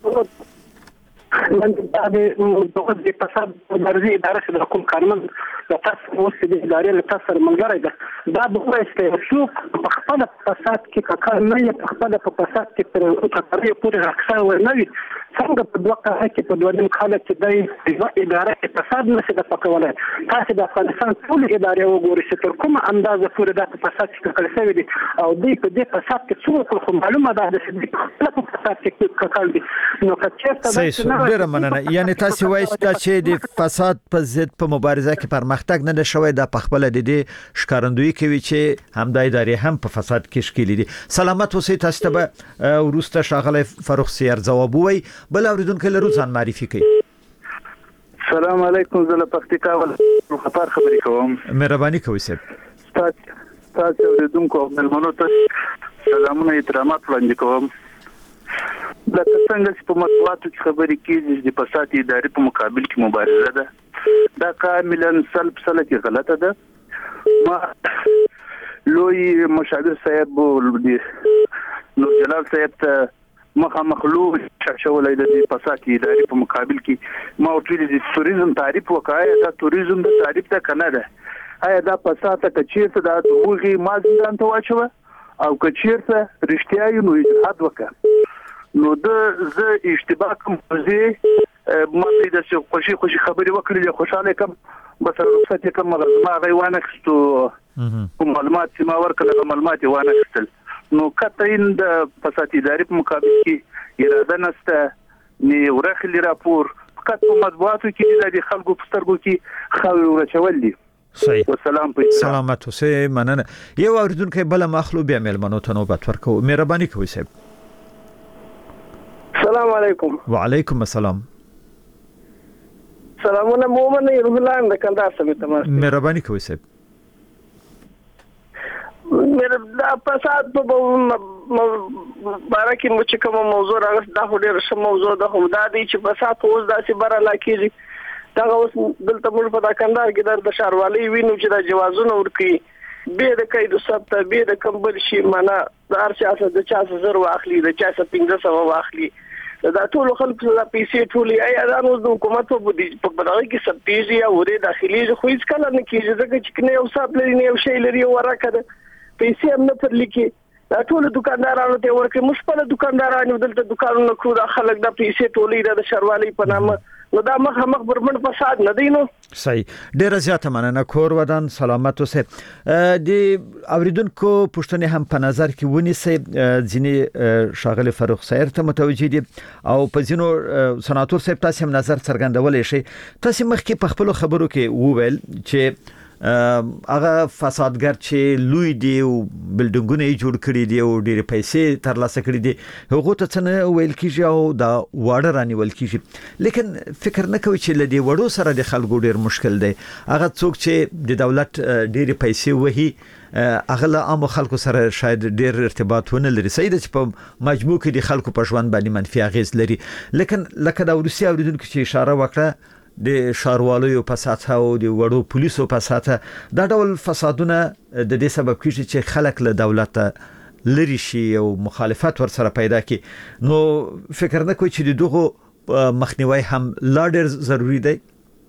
من د د فساد مبارزې اداره چې کوم کارمند د تاسو اوس د ادارې له تاسو سره ملګری ده دا به وایي څوک په خپل فساد کې کار نه یې په خپل په فساد کې تر اوسه پورې راځي ورنوي څنګه په دوه کال کې په دوه نیم کال کې د یوه اداره کې فساد نشي د پکولای. تاسو د افغانستان ټول ادارې وګورئ چې تر کومه اندازه پورې د فساد څخه کړی دي او دوی په دې فساد کې څو خو معلومه ده چې په فساد کې کړل دي. نو کچېرته صحیح ډیره مننه. یعنی تاسو وایي چې د فساد په ضد په مبارزه کې پرمختګ نه شوی د پخپل د دې ښکارندوی کوي چې همدای ادارې هم په فساد کې شکیل دي. سلامت اوسئ. تاسو ته ورسته شاغله فاروق سیر جواب وای بل اوریدونکو له روزان معرفي کوي. السلام علیکم. زه له پکتیکا ول خبر خبرې کوم. مهرباني کوئ صاحب. تاسو اوریدونکو ملمنو ته سلامونه احترامات وړاندې کوم. لکه څنګه چې په مطبوعاتو کې خبرې کېږي د فساد ادارې په مقابل کې مبارزه ده، دا کاملا سلب سله کې غلطه ده. ما لوی مشاور صاحب نور جلال صاحب ته مخامخ لوی شاشولای د فساد ادارې په مقابل کې ما ورته د توریزم تعریف وکړای. دا توریزم د تعریف ته کنه ده. آیا دا فساد ته چیرته د هغه مازندان ته واچوه او کچیرته رښتیا یې نو اجتهاد وکړه. نو د زه اشتباه کوم زه ما د څه خوشي خوشي خبرې وکړې خوشاله کوم بس رخصت کوم ما غوانه خستو کوم معلومات چې ما ورکړل معلومات وانه خستل. نو کتاین د فساد ادارې په مقابل کې اراده نشته نی ورخلی راپور فقط په مطبوعاتو کې د خلکو په سترګو کې خاوي ورچول دي. صحیح. والسلام په سلامت اوسئ. مننه. یو اوریدونکو بل مخلو بیا ملمنو ته نوبت ورکو. مهرباني کوئ صاحب. السلام علیکم. وعلیکم السلام. سلامونه مومن روح الله د کندهار سمې تماس. مهرباني کوئ صاحب. مېر دا فساد په باره کې مو چې کوم موضوع راغست دا خو ډېر ښه موضوع ده. خو دا دی چې فساد اوس داسې بره لا کېږي. دا اوس دلته موږ په دا کندهار کې د ښاروالۍ وینو چې دا جوازونه ورکوي بې د قید ثبت بې د کم بل شي معنا د هر چا څه د چا څه زر واخلي د چا څه پنځه سوه واخلي دا ټول خلکو د پیسې ټولې ایا دا نو د حکومت په بودیجه په بدغه کې سبتیږي او ورې داخلي خو هیڅ کله نه کېږي ځکه چې نه یو صاحب لري نه یو شی لري ورکه ده پیسې هم نه پر لیکي. دا ټول دکاندارانو ته ورکه مشپله دکاندارانو دلته دکانونه خو د خلک د پیسې ټولې د شروالۍ په نامه نو دا مخ مخ برمن فساد نه دی. نو صحیح. ډیره زیاته مننه. کور ودان سلامت اوسئ. د اوریدونکو پښتنې هم په نظر کې ونیسئ. ځینې شاغله فاروق سیر ته متوجي دي او په ځینو سناتور صاحب تاسو هم نظر څرګندولای شي. تاسو مخکې په خپل خبرو کې وویل چې هغه فسادګر چې لوی دی او بلډینګونه یې جوړ کړی دي او ډېر پیسې ترلاسه کړی دي هغه ته څنګه ویل کیږي او دا واړه رانیول کیږي. لیکن فکر نه کوي چې لدی وړو سره د خلکو ډېر مشکل دی. هغه څوک چې د دولت ډېر پیسې وهي اغله عام خلکو سره شاید ډېر ارتباط ونه لري. صحیح ده چې په مجموع کې د خلکو په ژوند باندې منفي اغیز لري. لیکن لکه دا روسي اوریدونکو چې اشاره وکړه د شاروالو په ساته او د وړو پولیسو په ساته دا ډول فسادونه د دې سبب کیږي چې خلک له دولت لری شي او مخالفت ور سره پیدا کی. نو فکر نه کوي چې د دغه مخنیوي هم لا ډېر ضروری دی.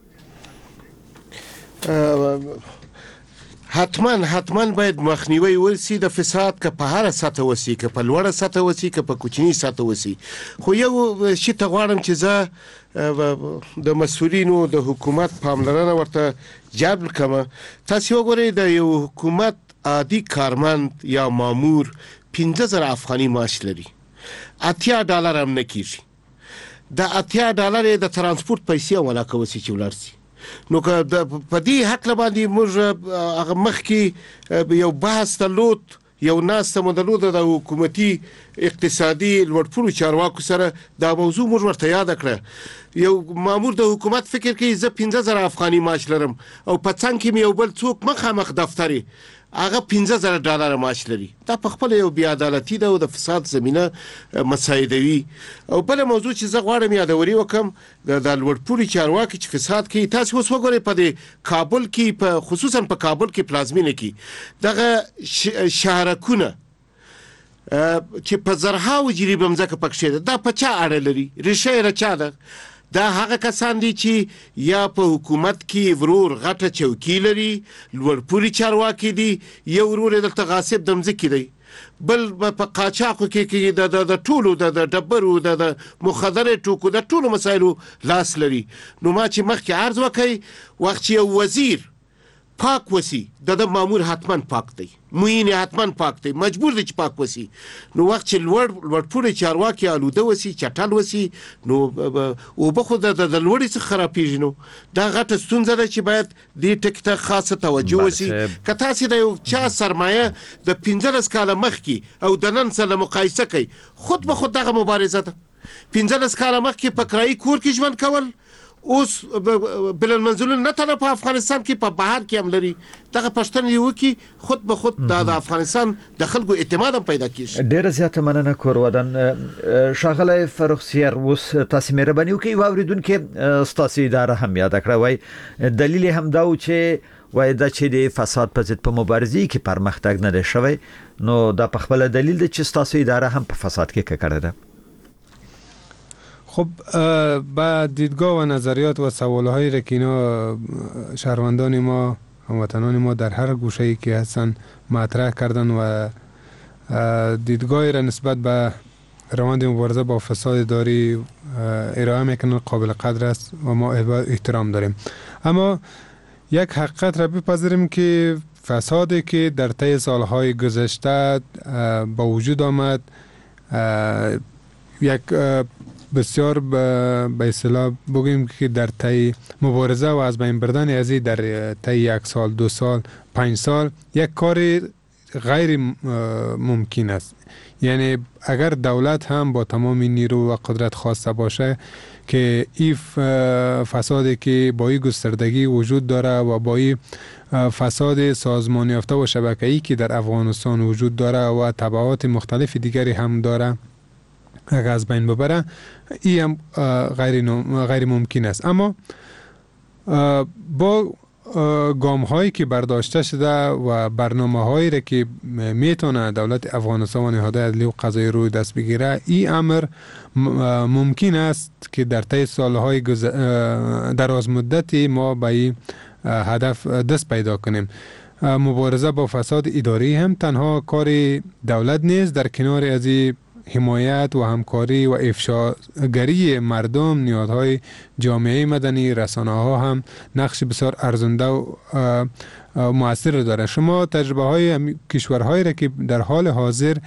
حتما حتما باید مخنیوي وسی د فساد که په هر سطح وسی که په لوړه سطح وسی که په کوچنی سطح وسی. خو یو شی ته غواړم چې زه د مسؤلینو د حکومت پاملرنه ورته جلب کړم. تاسو وګورئ د یو حکومت عادي کارمند یا مامور پنځه زره افغاني معاش لري. اتیا ډالر هم نه کیږي. د اتیا ډالر د ترانسپورت پیسې ولا کوي چې ولرسي. نو که په دې حق باندې موږ هغه مخ کې یو بحث تلوت یو ناس ته مدلود د حکومتي اقتصادي لوړپوړو چارواکو سره دا موضوع موږ ورته یاد کړه. یو مامور د حکومت فکر کوي زه پنځه زره افغاني معاش لرم او په څنګ کې یو بل څوک مخامخ دفتري هغه پنځه زره ډالر معاش لري. دا په خپل یو بی عدالتي ده او د فساد زمينه مساعدوي. او بل موضوع چې زه غواړم یادوري وکم د لوړپوړي چارواکي چې فساد کوي. تاسو اوس وګورئ په دې کابل کې په خصوصا په کابل کې پلازمینه کې دغه شهرکونه چې په زرهاو جریب مزکه پکښه ده دا په چا اړه لري ریشه رچا ده. دا هغه کسان دي چې یا په حکومت کې ورور غټه چوکۍ لري لوړپوړي چارواکي دي یو ورور دلته غاصب د مځکې دی بل په قاچاقو کې کې د د ټولو د ډبرو د مخدر ټوکو د ټولو مسایلو لاس لري. نو ما چې مخکې عرض وکړ وخت چې یو وزیر پاک وسی د د مامور حتمن پاک دی، موین حتمن پاک دی، مجبور دی چې پاک وسی. نو وخت چې لوړ لوړپوړي چارواکي آلوده وسی چټل وسی نو او به خود د لوړي څخه خرابېږي. نو دا غټه ستونزه ده چې باید دې ټکي ته خاصه توجه وسی. که تاسې د یو چا سرمایه د پنځلس کاله مخکې او د نن سره مقایسه کوي، خود به خود دغه مبارزه ده. پنځلس کاله مخکې په کرایي کور کې ژوند کول اوس بل المنزل نه تنه په افغانستان کې په بهر کې هم لري. دغه پښتنه یو کې خود به خود د افغانستان د خلکو اعتماد پیدا کیږي. ډیره زیاته مننه کور ودان شاغله فرخسیر اوس تاسو مهرباني وکړئ واوریدونکو ستاسو اداره هم یاد کړئ. وای دلیل هم دا و چې وای دا چې د فساد په ضد په مبارزه کې پرمختګ نه لري شوی، نو دا په خپل دلیل دی چې ستاسو اداره هم په فساد کې کړه ده. خب با دیدگاه و نظریات و سوالهایی را که اینا شهروندان ما هموطنان ما در هر گوشه‌ای که هستن مطرح کردن و دیدگاهی را نسبت به روند مبارزه با فساد اداری ارائه میکنن قابل قدر است و ما احترام داریم. اما یک حقیقت را بپذیریم که فسادی که در طی سالهای گذشته با وجود آمد یک بسیار به اصطلاح بگیم که در طی مبارزه و از بین بردن ازی در طی یک سال دو سال پنج سال یک کار غیر ممکن است. یعنی اگر دولت هم با تمام نیرو و قدرت خواسته باشه که این فسادی که با این گستردگی وجود داره و با این فساد سازمانی یافته و شبکه‌ای که در افغانستان وجود داره و تبعات مختلف دیگری هم داره اگر از بین ببره این هم غیر, غیر ممکن است. اما با گام هایی که برداشته شده و برنامه هایی را که میتونه دولت افغانستان و نهادهای عدلی و قضایی روی دست بگیره، این امر ممکن است که در طی سالهای دراز مدتی ما به این هدف دست پیدا کنیم. مبارزه با فساد اداری هم تنها کار دولت نیست، در کنار از این حمایت و همکاری و افشاگری مردم، نیازهای جامعه مدنی، رسانه ها هم نقش بسیار ارزنده و مؤثر داره. شما تجربه های کشورهایی را که در حال حاضر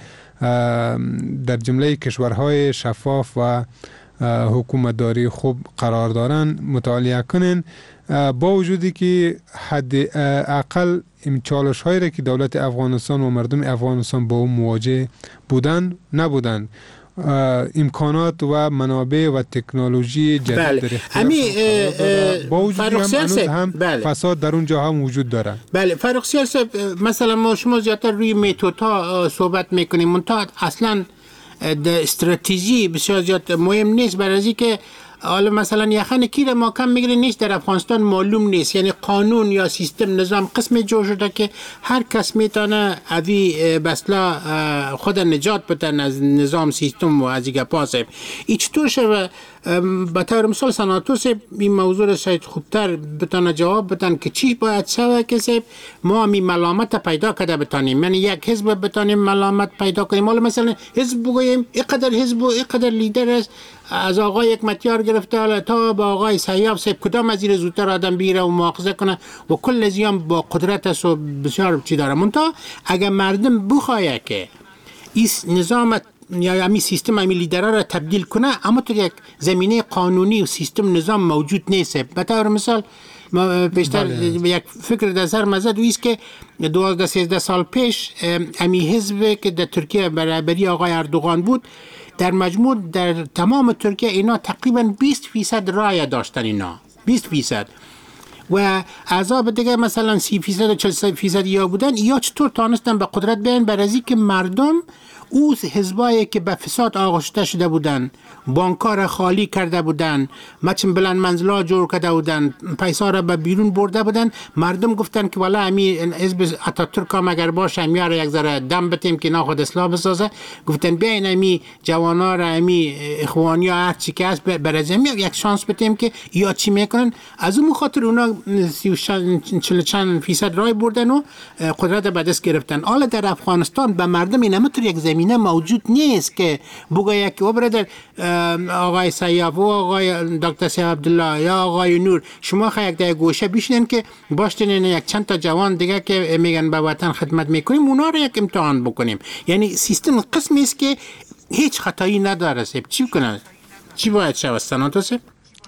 در جمله کشورهای شفاف و حکومتداری خوب قرار دارن مطالعه کنین، با وجودی که حد اقل این چالش هایی را که دولت افغانستان و مردم افغانستان با اون مواجه بودن نبودن، امکانات و منابع و تکنولوژی جدید بله. در اختیار با وجودی هم, هم بله. فساد در اونجا هم وجود داره. بله فرخ صاحب، مثلا ما شما زیادتر روی متدها صحبت میکنیم، منتها اصلا د استراتژی بسیار زیاد مهم نیست، برای از اینکه حالا مثلا یخن کی را ما کم میگیره نیست در افغانستان معلوم نیست. یعنی قانون یا سیستم نظام قسمی جور شده که هر کس میتونه اوی بسلا خود نجات بتن از نظام سیستم و از این گپاسه. ای چطور شده به طور مثال سناتور سه این موضوع را شاید خوبتر بتانه جواب بتن که چی باید شوه که سه ما می ملامت پیدا کرده بتانیم، یعنی یک حزب بتانیم ملامت پیدا کنیم. حالا مثلا حزب بگوییم اینقدر حزب و اینقدر لیدر است، از آقای حکمتیار گرفته حالا تا با آقای سیاف سه کدام از این زودتر آدم بیره و مؤاخذه کنه و کل زیان با قدرت است و بسیار چی داره. منتها اگر مردم بخواه که این نظام یا امی سیستم امی لیدرها را تبدیل کنه، اما تو یک زمینه قانونی و سیستم نظام موجود نیست. به طور مثال ما بیشتر یک فکر در سر مزد و ایست که دوازده سیزده سال پیش امی حزب که در ترکیه برابری آقای اردوغان بود، در مجموع در تمام ترکیه اینا تقریبا بیست فیصد رای داشتن، اینا بیست فیصد و احزاب دیگه مثلا سی فیصد و چهل فیصد یا بودن. یا چطور تانستن به قدرت بیان؟ برای که مردم او حزبایی که به فساد آغشته شده بودند، بانک‌ها را خالی کرده بودند، مچم بلند منزلا جور کرده بودند، پیسا را به بیرون برده بودند، مردم گفتن که والا امی حزب اتاتورک هم اگر باشه امیار یک ذره دم بتیم که ناخود اصلاح بسازه، گفتن بیاین امی جوانا را امی اخوانی ها هر چی که هست برزمی یک شانس بتیم که یا چی میکنن. از اون خاطر اونا چل چند فیصد رای بردن و قدرت به دست گرفتن. حالا در افغانستان به مردم این همطور یک زمینه موجود نیست که بگه که او برادر آقای سیاف و آقای دکتر سیاف عبدالله یا آقای نور شما خیلی یک در گوشه بیشنن که باشتین یک چند تا جوان دیگه که میگن به وطن خدمت میکنیم اونا رو یک امتحان بکنیم. یعنی سیستم قسمی است که هیچ خطایی نداره. سیب چی کنن؟ چی باید شود سناتور سیب؟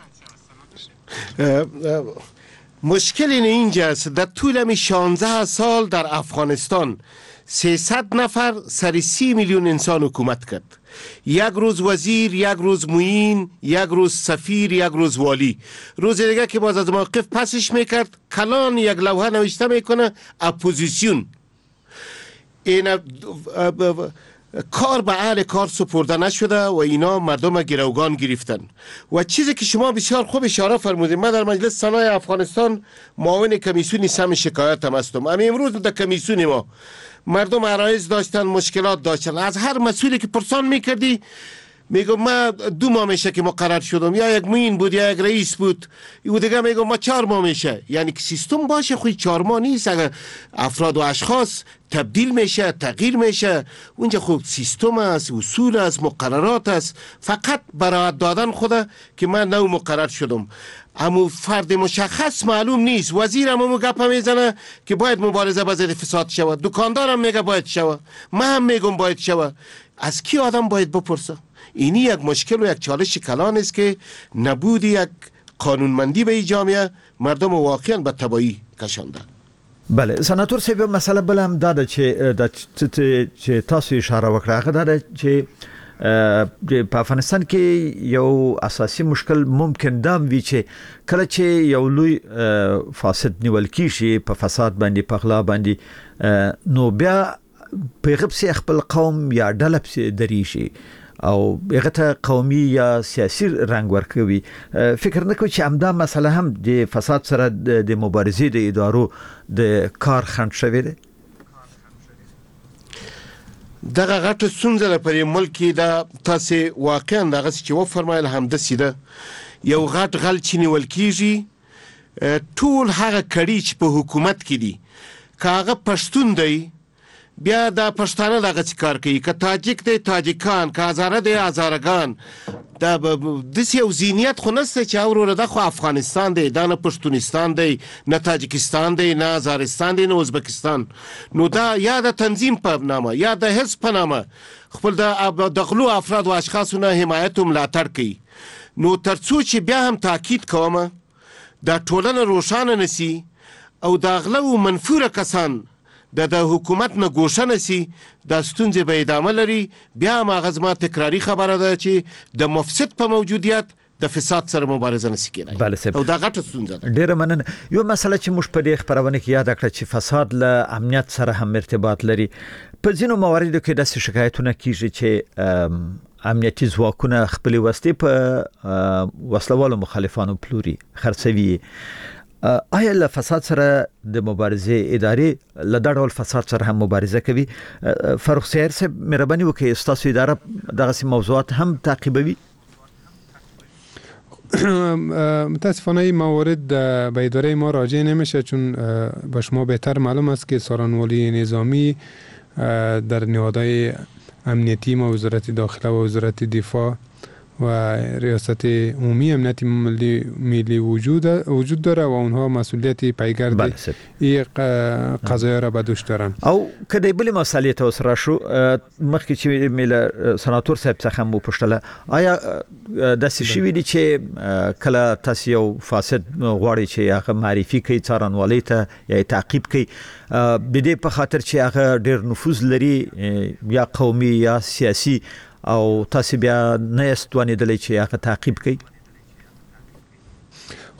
مشکل این اینجاست در طول همی شانزده سال در افغانستان سیصد نفر سر سی میلیون انسان حکومت کرد. یک روز وزیر، یک روز معین، یک روز سفیر، یک روز والی. روز دیگه که باز از موقف پسش میکرد کلان یک لوحه نوشته میکنه اپوزیسیون. این کار به اهل کار سپرده نشده و اینا مردم گروگان گرفتن. و چیزی که شما بسیار خوب اشاره فرمودید، من در مجلس سنای افغانستان معاون کمیسیون سم شکایت هم هستم. اما امروز در کمیسیون ما مردم عرایض داشتن، مشکلات داشتن. از هر مسئولی که پرسان میکردی میگم ما دو ماه میشه که مقرر شدم، یا یک معین بود یا یک رئیس بود، او دیگه میگم ما چهار ماه میشه. یعنی که سیستم باشه خوی چهار ماه نیست. اگر افراد و اشخاص تبدیل میشه، تغییر میشه، اونجا خود سیستم است، اصول است، مقررات است. فقط برای دادن خوده که من نو مقرر شدم. اما فرد مشخص معلوم نیست. وزیر هم همو گپ میزنه که باید مبارزه با ضد فساد شود، دکاندارم میگه باید شود، من هم میگم باید شود. از کی آدم باید بپرسه؟ اینی یک مشکل و یک چالش کلان است که نبود یک قانونمندی به این جامعه مردم واقعا به تباهی کشانده. بله سناتور صاحب مسئله بل هم داده چې تاسو اشاره وکړه هغه داده چې په افغانستان کې یو اساسي مشکل ممکن دام وي چې کله چې یو لوی فاسد نیول کیږي په فساد باندې په غلا باندې نو بیا پیغب سي خپل قوم یا ډله دریشي او هغه ته قومي یا سیاسي رنګ ورکوي. فکر نه کوي چې همدا مسله هم د فساد سره د مبارزې د ادارو د کار خنډ شوی دی. دغه غټه ستونزه لپاره ملک دا تاسو واقعا دغه چې و فرمایل هم د سیده یو غټ غل چې نیول کیږي ټول هغه کړي چې په حکومت کې دي کاغه پښتون دی بیا دا پښتانه دغه کار کوي، که تاجک دی تاجکان، که هزاره دی هزارگان. دا دسی یو ذهنیت خو نسته چې اوروره دا خو افغانستان دی، دا نه پښتونستان دی، نه تاجکستان دی، نه هزارستان دی، نه ازبکستان. نو دا یا د تنظیم په نامه یا د حزب په نامه خپل د غلو افراد و اشخاصو نه حمایت و ملاتړ کوي. نو ترڅو چې بیا هم تاکید کومه دا ټولنه روښانه نسی او دا غلو منفوره کسان د د حکومت نه ګوښه نسی، دا ستونزې به ادامه لري. بیا هم هغه زما تکراري خبره ده چې د مفسد په موجودیت د فساد سره مبارزه نسی کېدای او دا غټه ستونزه ده. ډیره مننه. یو مسله چې موږ په دې خبرونه کې یاد کړه چې فساد له امنیت سره هم ارتباط لري. په ځینو مواردو کې داسې شکایتونه کیږي چې امنیتي ځواکونه خپل وسلې په وسلوالو مخالفانو پلوري خرڅوي. آیا له فساد سره د مبارزې ادارې له دا ډول فساد سره هم مبارزه کوي؟ فاروق سیر صاحب مهرباني وکړئ ستاسو اداره دغه موضوعات هم تعقیبوي؟ متاسفانه این موارد به اداره ما راجع نمیشه، چون به شما بهتر معلوم است که سارنوالی نظامی در نهادهای امنیتی ما وزارت داخله و وزارت دفاع و ریاست عمومی امنیت ملی ملی وجود وجود داره و اونها مسئولیت پیگرد این قضایا را به دوش دارن. او کدی بلی مسئله ته سره شو مخکې چې مل سناتور صاحب څخه مو پوښتله آیا د سشي ویلي چې کله تاسو یو فاسد غواړي چې هغه معرفي کوي څارنوالۍ ته یا تعقیب کوي د دې په خاطر چې هغه ډیر نفوذ لري یا قومي یا سیاسي او تاسو بیا نه استوانیدلې چې هغه تعقیب کوي؟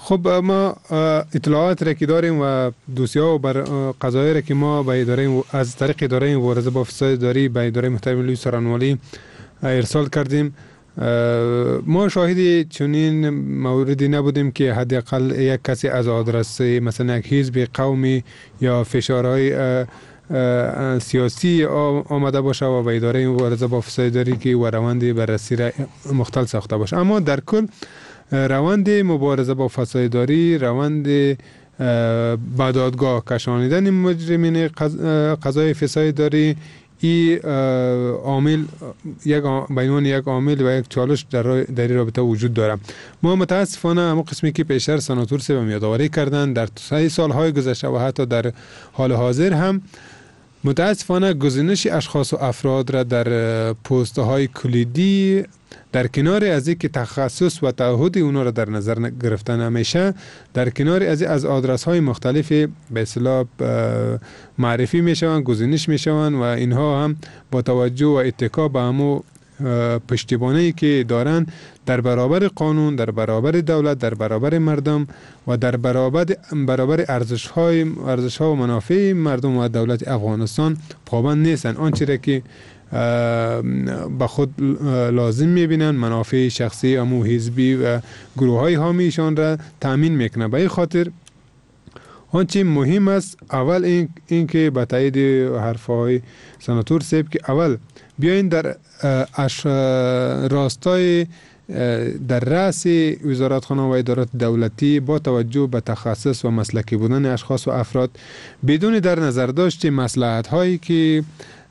خب ما اطلاعات را که داریم و دوسیه و بر قضایی را که ما به اداره از طریق اداره مبارزه با فساد اداری به اداره محترم لوی سارنوالی ارسال کردیم، ما شاهد چنین موردی نبودیم که حداقل یک کسی از آدرس مثلا یک حزب قومی یا فشارهای سیاسی آمده باشه و به اداره مبارزه با فساد اداری که و روند بررسی را مختل ساخته باشه. اما در کل روند مبارزه با فساد اداری، روند به دادگاه کشانیدن مجرمین قضای فساد اداری، این عامل یک به عنوان یک عامل و یک چالش در در رابطه وجود داره. ما متاسفانه همون قسمی که پیشتر سناتور صاحب یادآوری کردن در سه سالهای گذشته و حتی در حال حاضر هم متاسفانه گزینش اشخاص و افراد را در پست های کلیدی در کنار از اینکه تخصص و تعهد اونا را در نظر گرفتن همیشه، در کنار از از آدرس های مختلف به اصطلاح معرفی میشوند، گزینش میشوند و اینها هم با توجه و اتکا به همو پشتیبانی که دارن در برابر قانون، در برابر دولت، در برابر مردم و در برابر برابر ارزش های ارزش ها و منافع مردم و دولت افغانستان پابند نیستن. آنچه را که به خود لازم میبینن، منافع شخصی امو حزبی و گروه های حامیشان را تامین میکنه. به این خاطر آنچه مهم است اول این, این که به تایید حرفهای سناتور صاحب که اول بیاین در اش راستای در رأس وزارتخانه و ادارات دولتی با توجه به تخصص و مسلکی بودن اشخاص و افراد بدون در نظر داشت مصلحت هایی که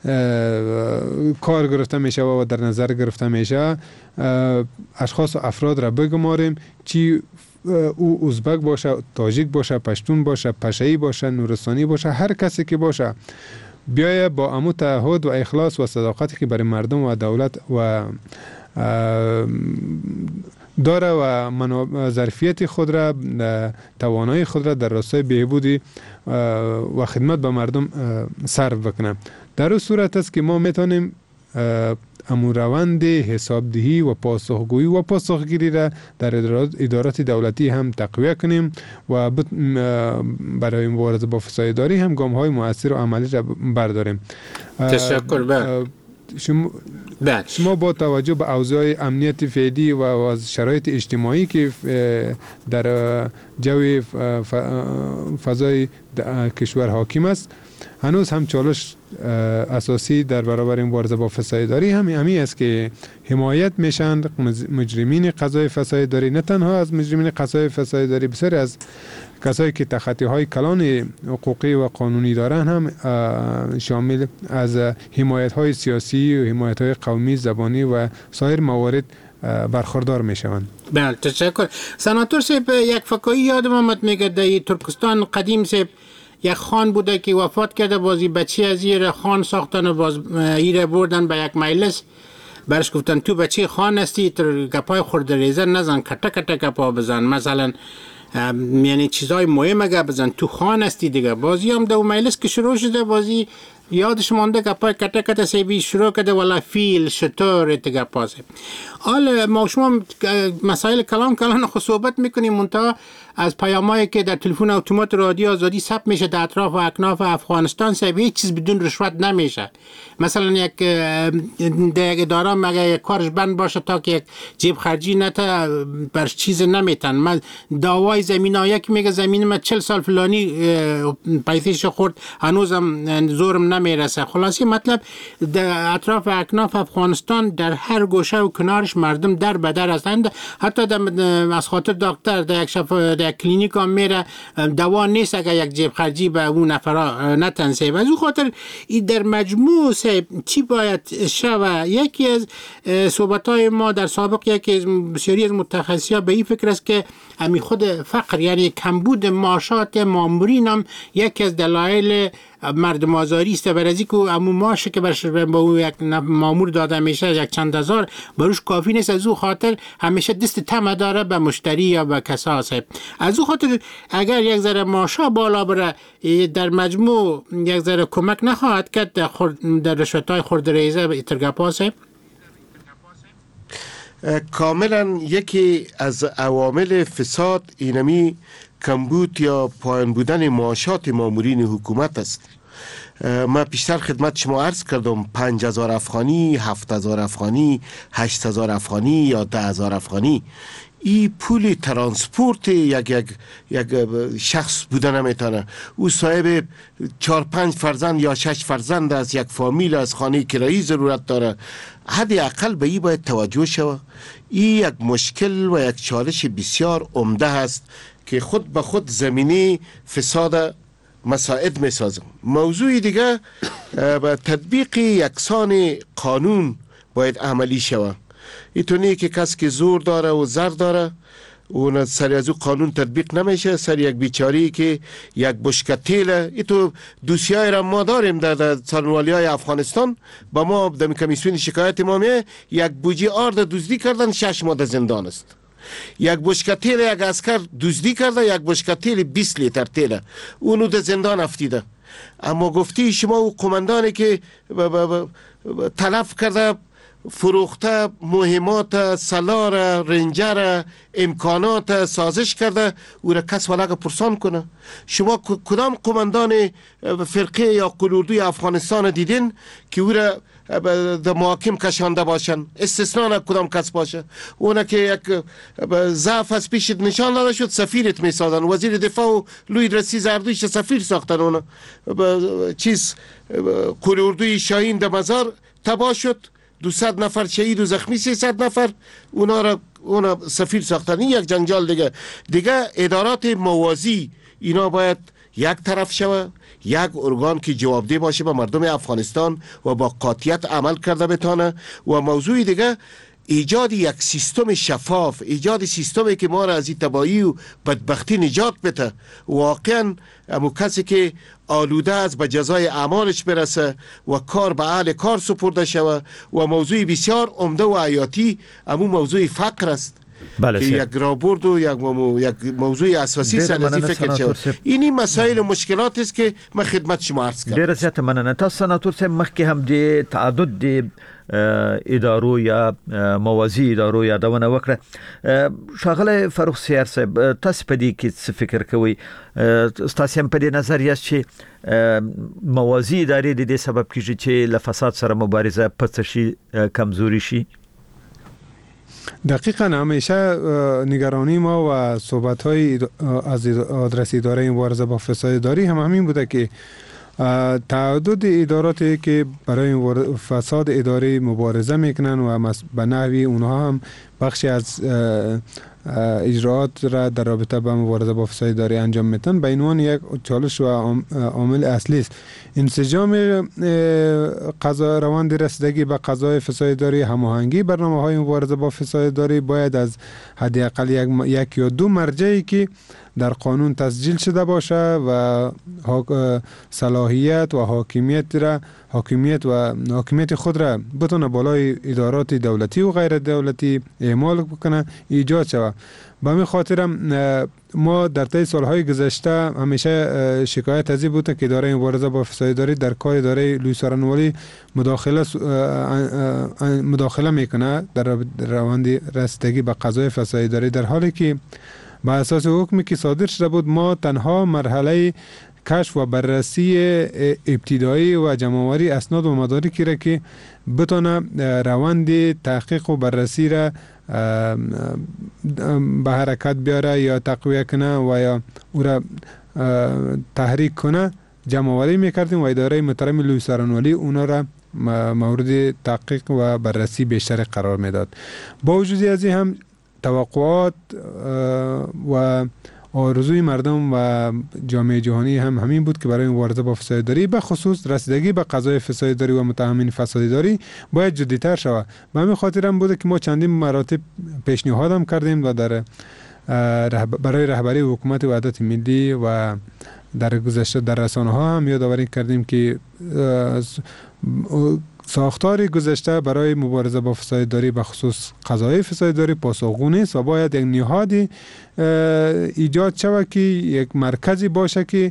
کار گرفته میشه و در نظر گرفته میشه اشخاص و افراد را بگماریم، چی او ازبک باشه، تاجیک باشه، پشتون باشه، پشه‌ای باشه، نورستانی باشه، هر کسی که باشه بیایه با امو تعهد و اخلاص و صداقتی که برای مردم و دولت و داره و ظرفیت خود را، توانایی خود را در راستای بهبودی و خدمت به مردم صرف بکنه. در اون صورت است که ما میتونیم امو روند حسابدهی و پاسخگویی و پاسخگیری را در ادارات دولتی هم تقویه کنیم و برای مبارزه با فساد اداری هم گام های مؤثر و عملی را برداریم. تشکر. به شما بله. شما با توجه به اوضاع امنیت فعلی و از شرایط اجتماعی که در جو فضای کشور حاکم است، هنوز هم چالش اساسی در برابر مبارزه با فساد اداری همین همی است که حمایت میشن مجرمین قضای فساد اداری، نه تنها از مجرمین قضای فساد اداری، بسیاری از کسایی که تخطی های کلان حقوقی و قانونی دارن هم شامل از حمایت های سیاسی و حمایت های قومی، زبانی و سایر موارد برخوردار میشوند. بله تشکر. سناتور صاحب یک فکایی یادم آمد، میگه در ترکستان قدیم صاحب یک خان بوده که وفات کرده، بازی بچه از این خان ساختن و باز این بردن به یک مجلس، برش گفتن تو بچه خان هستی، تر گپای خورده ریزه نزن، کتا کتا گپا بزن، مثلا یعنی چیزای مهم اگه بزن، تو خان هستی دیگه. بازی هم در مجلس که شروع شده، بازی یادش مانده گپای کتا کتا سیبی شروع کرده، والا فیل شطور اتگپا سیب. حال ما شما مسائل کلام کلان خود صحبت میکنیم، منتها از پیامایی که در تلفن اتومات رادیو آزادی ثبت میشه در اطراف و اکناف افغانستان سیب، هیچ چیز بدون رشوت نمیشه. مثلا یک در یک اداره مگه یک کارش بند باشه تا که یک جیب خرجی نته، بر چیز نمیتن. من دعوای زمین ها یک میگه زمین من چل سال فلانی پیسش خورد، هنوزم زورم نمیرسه. خلاصی مطلب در اطراف و اکناف افغانستان در هر گوشه و کنارش مردم در بدر هستند. حتی در از خاطر دکتر در یک شفا در کلینیک هم میره، دوا نیست اگر یک جیب خرجی به اون نفرا نتنسه. و از اون خاطر در مجموع چی باید شوه؟ یکی از صحبت‌های ما در سابق یکی از بسیاری از متخصصان به این فکر است که امی خود فقر، یعنی کمبود معاشات مامورین هم یکی از دلایل مردم آزاری است. برای اینکه امو معاش که برش با او یک مامور داده میشه یک چند هزار بروش کافی نیست، از او خاطر همیشه دست تمه داره به مشتری یا به کساس. از او خاطر اگر یک ذره معاشا بالا بره، در مجموع یک ذره کمک نخواهد کرد در, در رشوت‌های خرد ریزه ترگپاسه. کاملا یکی از عوامل فساد اینمی کمبود یا پایین بودن معاشات مامورین حکومت است. من پیشتر خدمت شما عرض کردم پنج هزار افغانی، هفت هزار افغانی، هشت هزار افغانی یا ده هزار افغانی، این پول ترانسپورت یک یک یک شخص بودن نمیتونه. او صاحب چهار پنج فرزند یا شش فرزند از یک فامیل از خانه کرایی ضرورت داره. حد اقل به این باید توجه شود. این یک مشکل و یک چالش بسیار عمده است که خود به خود زمینه فساد مساعد می سازم. موضوع دیگه به تطبیق یکسان قانون باید عملی شود. اینطوری که کس که زور داره و زر داره اون سر از او قانون تطبیق نمیشه. سر یک بیچاری که یک بشکه تیل، ای تو دوسیای را ما داریم در سرنوالی های افغانستان، با ما در کمیسیون شکایت ما میه یک بوجی آرد دزدی کردن، شش ماه زندان است. یک بشکه تیل یک عسکر دزدی کرده، یک بشکه تیل بیست لیتر تیل، اونو در زندان افتیده. اما گفتی شما او قماندانی که تلف کرده، فروخته مهمات، سالار، رنجر، امکانات سازش کرده، او را کس ولگه پرسان کنه. شما کدام قماندان فرقه یا قلوردوی افغانستان دیدین که او را در محاکم کشانده باشن؟ استثناء کدام کس باشه؟ اونا که یک ضعف از پیشت نشان داده شد سفیرت می سازن. وزیر دفاع و لوی رسی زردویش سفیر ساختن. اونا چیز قلوردوی شاهین در مزار تباه شد، دویست نفر شهید و زخمی، سیصد نفر اونا را اونا سفیر ساختن. این یک جنجال دیگه. دیگه ادارات موازی اینا باید یک طرف شوه، یک ارگان که جوابده باشه به مردم افغانستان و با قاطعیت عمل کرده بتانه. و موضوع دیگه ایجاد یک سیستم شفاف، ایجاد سیستمی که ما را از این تباهی و بدبختی نجات بده. واقعا امو کسی که آلوده است به جزای اعمالش برسه و کار به اهل کار سپرده شوه. و موضوع بسیار عمده و حیاتی امو موضوع فقر است. بله که یک رابرد و یک, مو... یک موضوع اساسی سنتی فکر شود. اینی مسائل و مشکلات است که من خدمت شما عرض کردم. ډیره زیاته مننه. تاسو سناتور صاحب مخکې هم د تعدد د ادارو یا موازی ادارو یادونه وکړه. ښاغلی فاروق سیار صاحب، تاسو په دې کې څه فکر کوئ؟ تاسو هم په دې نظر یاست چې موازی ادارې د دې سبب کیږي چې له فساد سره مبارزه پڅ شي، کمزوري شي؟ دقیقا همیشه نگرانی ما و صحبت های از آدرس اداره مبارزه با فساد اداری هم همین بوده که تعدد اداراتی که برای فساد اداری مبارزه میکنن و به نحوی اونها هم بخشی از اجراعات را در رابطه با مبارزه با فساد اداری انجام میدن، به عنوان یک چالش و عامل اصلی است. انسجام قضا روند رسیدگی به قضای فساد اداری، هماهنگی برنامه‌های مبارزه با فساد اداری باید از حداقل یک, یک یا دو مرجعی که در قانون تسجیل شده باشه و صلاحیت و حاکمیت را حاکمیت و حاکمیت خود را بتونه بالای ادارات دولتی و غیر دولتی اعمال بکنه، ایجاد شود. به همین خاطر ما در طی سالهای گذشته همیشه شکایت از این بوده که اداره مبارزه با فساد اداری در کار اداره لوی سارنوالی مداخله مداخله میکنه در روند رسیدگی به قضای فساد اداری، در حالی که با اساس حکمی که صادر شده بود ما تنها مرحله کشف و بررسی ابتدایی و جمع‌آوری اسناد و مدارکی را که بتونه روند تحقیق و بررسی را به حرکت بیاره یا تقویه کنه و یا او را تحریک کنه جمع‌آوری میکردیم و اداره محترم لوی سارنوالی اونا را مورد تحقیق و بررسی بیشتر قرار میداد. با وجود از این هم توقعات و آرزوی مردم و جامعه جهانی هم همین بود که برای مبارزه با فساد اداری به خصوص رسیدگی به قضای فساد اداری و متهمین فساد اداری باید جدی‌تر شود. به همین خاطر هم بوده که ما چندین مراتب پیشنهاد هم کردیم و در برای رهبری حکومت وحدت ملی و در گذشته در رسانه ها هم یادآوری کردیم که ساختار گذشته برای مبارزه با فساد اداری به خصوص قضایای فساد اداری پاسخگو نیست و باید یک نهادی ایجاد شود که یک مرکزی باشه که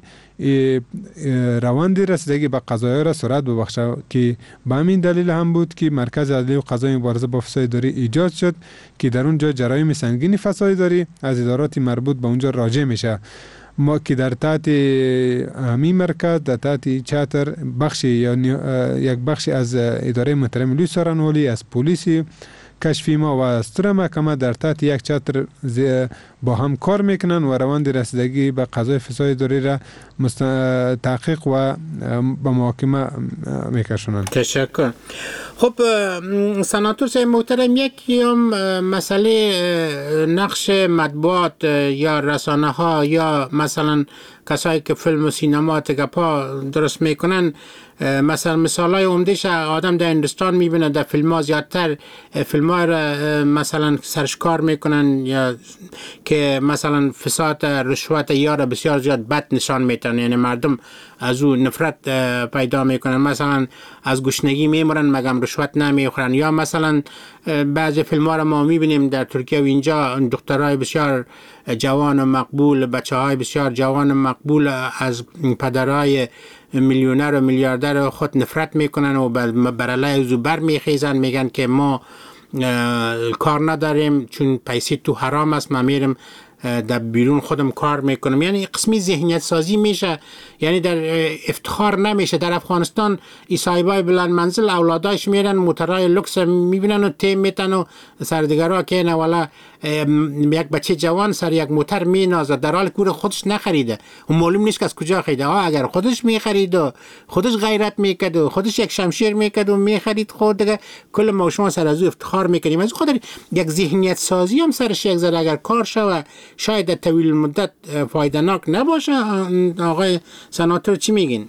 روند رسیدگی به قضایا را سرعت ببخشه، که به همین دلیل هم بود که مرکز عدلی و قضایی مبارزه با فساد اداری ایجاد شد که در اونجا جرایم سنگین فساد اداری از ادارات مربوط به اونجا راجع میشه. ما که در تحت همین مرکز در تحت چتر بخشی یا یک بخشی از اداره محترم لوی سارنوالی، از پلیس کشفی ما و از تر محکمه در تحت یک چتر با هم کار میکنن و روند رسیدگی به قضای فساد اداری را تحقیق و به محاکمه میکشونن. تشکر. خب سناتور صاحب محترم، یکی هم مسئله نقش مطبوعات یا رسانه ها یا مثلا کسایی که فیلم و سینما تگپا درست میکنن، مثلا مثال های عمدهش آدم در هندوستان میبینه در فیلم ها زیادتر فیلم ها را مثلا سرشکار میکنن یا که مثلا فساد رشوت یا را بسیار زیاد بد نشان میتن، یعنی مردم از او نفرت پیدا میکنن، مثلا از گشنگی میمرن مگم رشوت نمیخورن. یا مثلا بعضی فیلم ها را ما میبینیم در ترکیه و اینجا دخترای بسیار جوان و مقبول، بچه های بسیار جوان و مقبول از پدرای میلیونر و میلیاردر خود نفرت میکنن و بر علیه زوبر میخیزن، میگن که ما کار نداریم چون پیسه تو حرام است، ما میرم در بیرون خودم کار میکنم. یعنی قسمی ذهنیت سازی میشه، یعنی در افتخار نمیشه. در افغانستان ای صاحبای بلند منزل اولادایش میرن موترهای لوکس میبینن و تیم میتن و سردگرها که نه والا یک بچه جوان سر یک موتر مینازه در حال که خودش نخریده و معلوم نیست که از کجا خریده. آه اگر خودش میخرید و خودش غیرت میکرد و خودش یک شمشیر میکرد و میخرید خود دیگه کل ما شما سر از او افتخار میکنیم. از خود یک ذهنیت سازی هم سرش یک ذره اگر کار شود شاید در طویل مدت فایده ناک نباشه. آقای سناتور چی میگین؟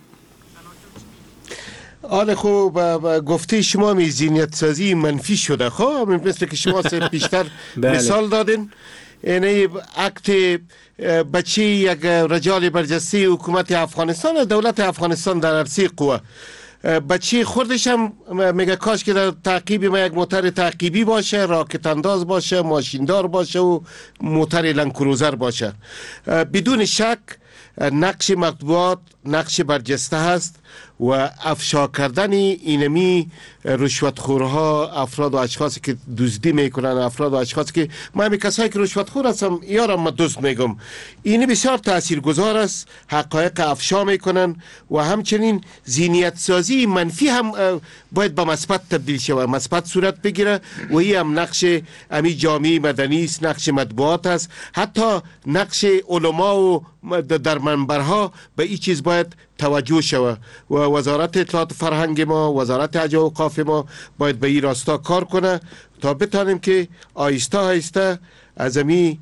آره خوب گفته شما می ذهنیت سازی منفی شده. خب مثل که شما سه پیشتر مثال دادین، یعنی اکت بچه یک رجال برجسته حکومت افغانستان، دولت افغانستان در عرصه قوه، بچه خودش هم میگه کاش که در تعقیب ما یک موتر تعقیبی باشه، راکت انداز باشه، ماشیندار باشه و موتر لنکروزر باشه. بدون شک نقش مطبوعات نقش برجسته هست و افشا کردن اینمی رشوتخورها، افراد و اشخاصی که دزدی میکنن، افراد و اشخاصی که ما همی کسایی که رشوتخور هستم یارم ما دوست میگم، این بسیار تاثیرگذار است، حقایق افشا میکنن و همچنین ذهنیت سازی منفی هم باید به مثبت تبدیل شود، مثبت صورت بگیره و این هم نقش امی جامعه مدنی است، نقش مطبوعات است، حتی نقش علما و در منبرها به این چیز باید توجه شود و وزارت اطلاعات فرهنگ ما، وزارت حج و اوقاف ما باید به این راستا کار کنه تا بتانیم که آهسته آهسته از امی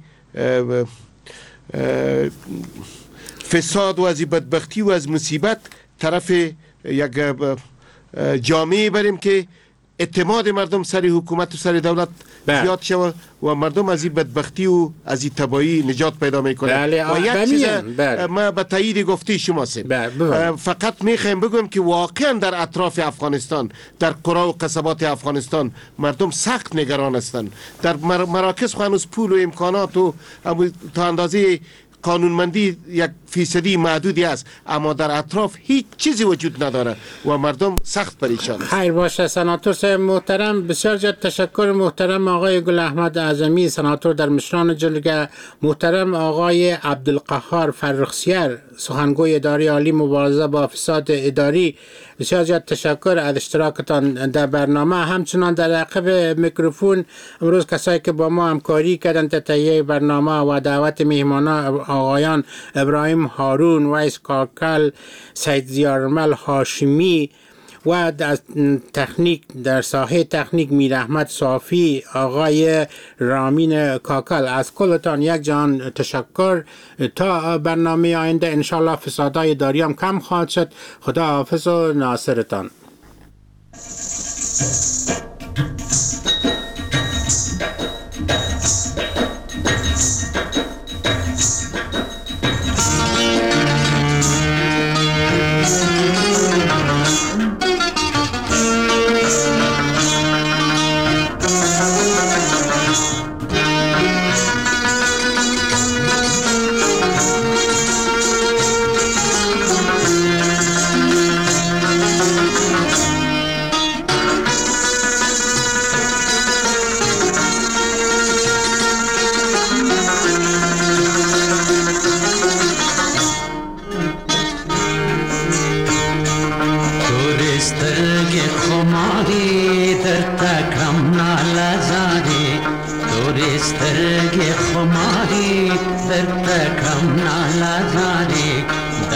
فساد و از بدبختی و از مصیبت طرف یک جامعه بریم که اعتماد مردم سر حکومت و سر دولت زیاد شود و مردم از این بدبختی و از این تباهی نجات پیدا میکنه. بله. و یک چیز ما به تایید گفته شما سید فقط میخوایم بگویم که واقعا در اطراف افغانستان، در قرى و قصبات افغانستان مردم سخت نگران هستند. در مراکز هنوز پول و امکانات و تا اندازه قانونمندی یک فیصدی محدودی است، اما در اطراف هیچ چیزی وجود نداره و مردم سخت پریشان است. خیر باشه سناتور صاحب محترم، بسیار زیاد تشکر. محترم آقای گل احمد اعظمی سناتور در مشران جلگه، محترم آقای عبدالقهار فرخسیر سخنگوی اداره عالی مبارزه با فساد اداری، بسیار زیاد تشکر از اشتراکتان در برنامه. همچنان در عقب میکروفون امروز کسایی که با ما همکاری کردن در تهیه برنامه و دعوت میهمانان آقایان ابراهیم هارون، ویس کاکل، سید زیارمل هاشمی و در تکنیک در ساحه تکنیک میر احمد صافی، آقای رامین کاکل، از کلتان یک جان تشکر. تا برنامه آینده انشالله فسادهای اداری هم کم خواهد شد. خدا حافظ و ناصرتان.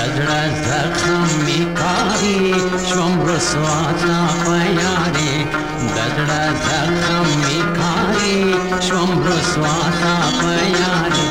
دزړه زخم می کاری شوم رسوا تا پیارې دزړه زخم می کاری شوم رسوا تا پیارې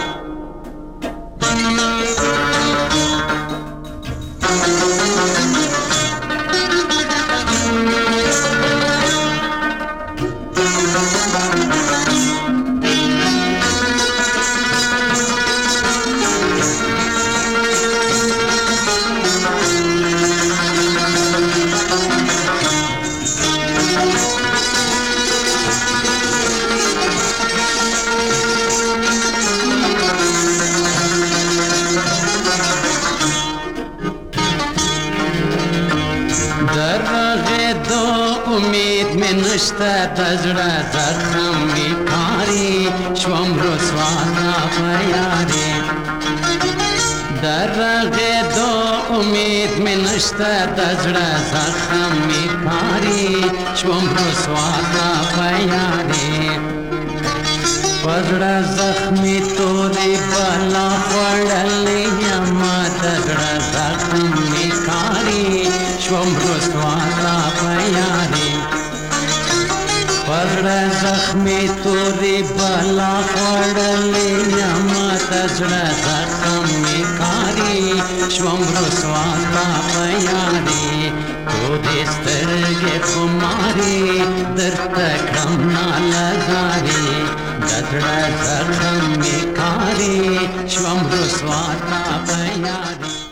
نشته دزړه زخم می کاری شوم رسوا تا پیارې درغه دو امید می نشته دزړه زخم می کاری شوم رسوا تا پیارې پزړه زخمی تورې بلا پړلې ما دزړه زخم می کاری شوم رسوا تا پیارې پزړه زخمی تورې بلا پړلې ما دزړه زخم می کاری شوم رسوا تا پیارې تورې سترګې خمارې درته کړم نالزارې دزړه زخم می کاری شوم رسوا تا پیارې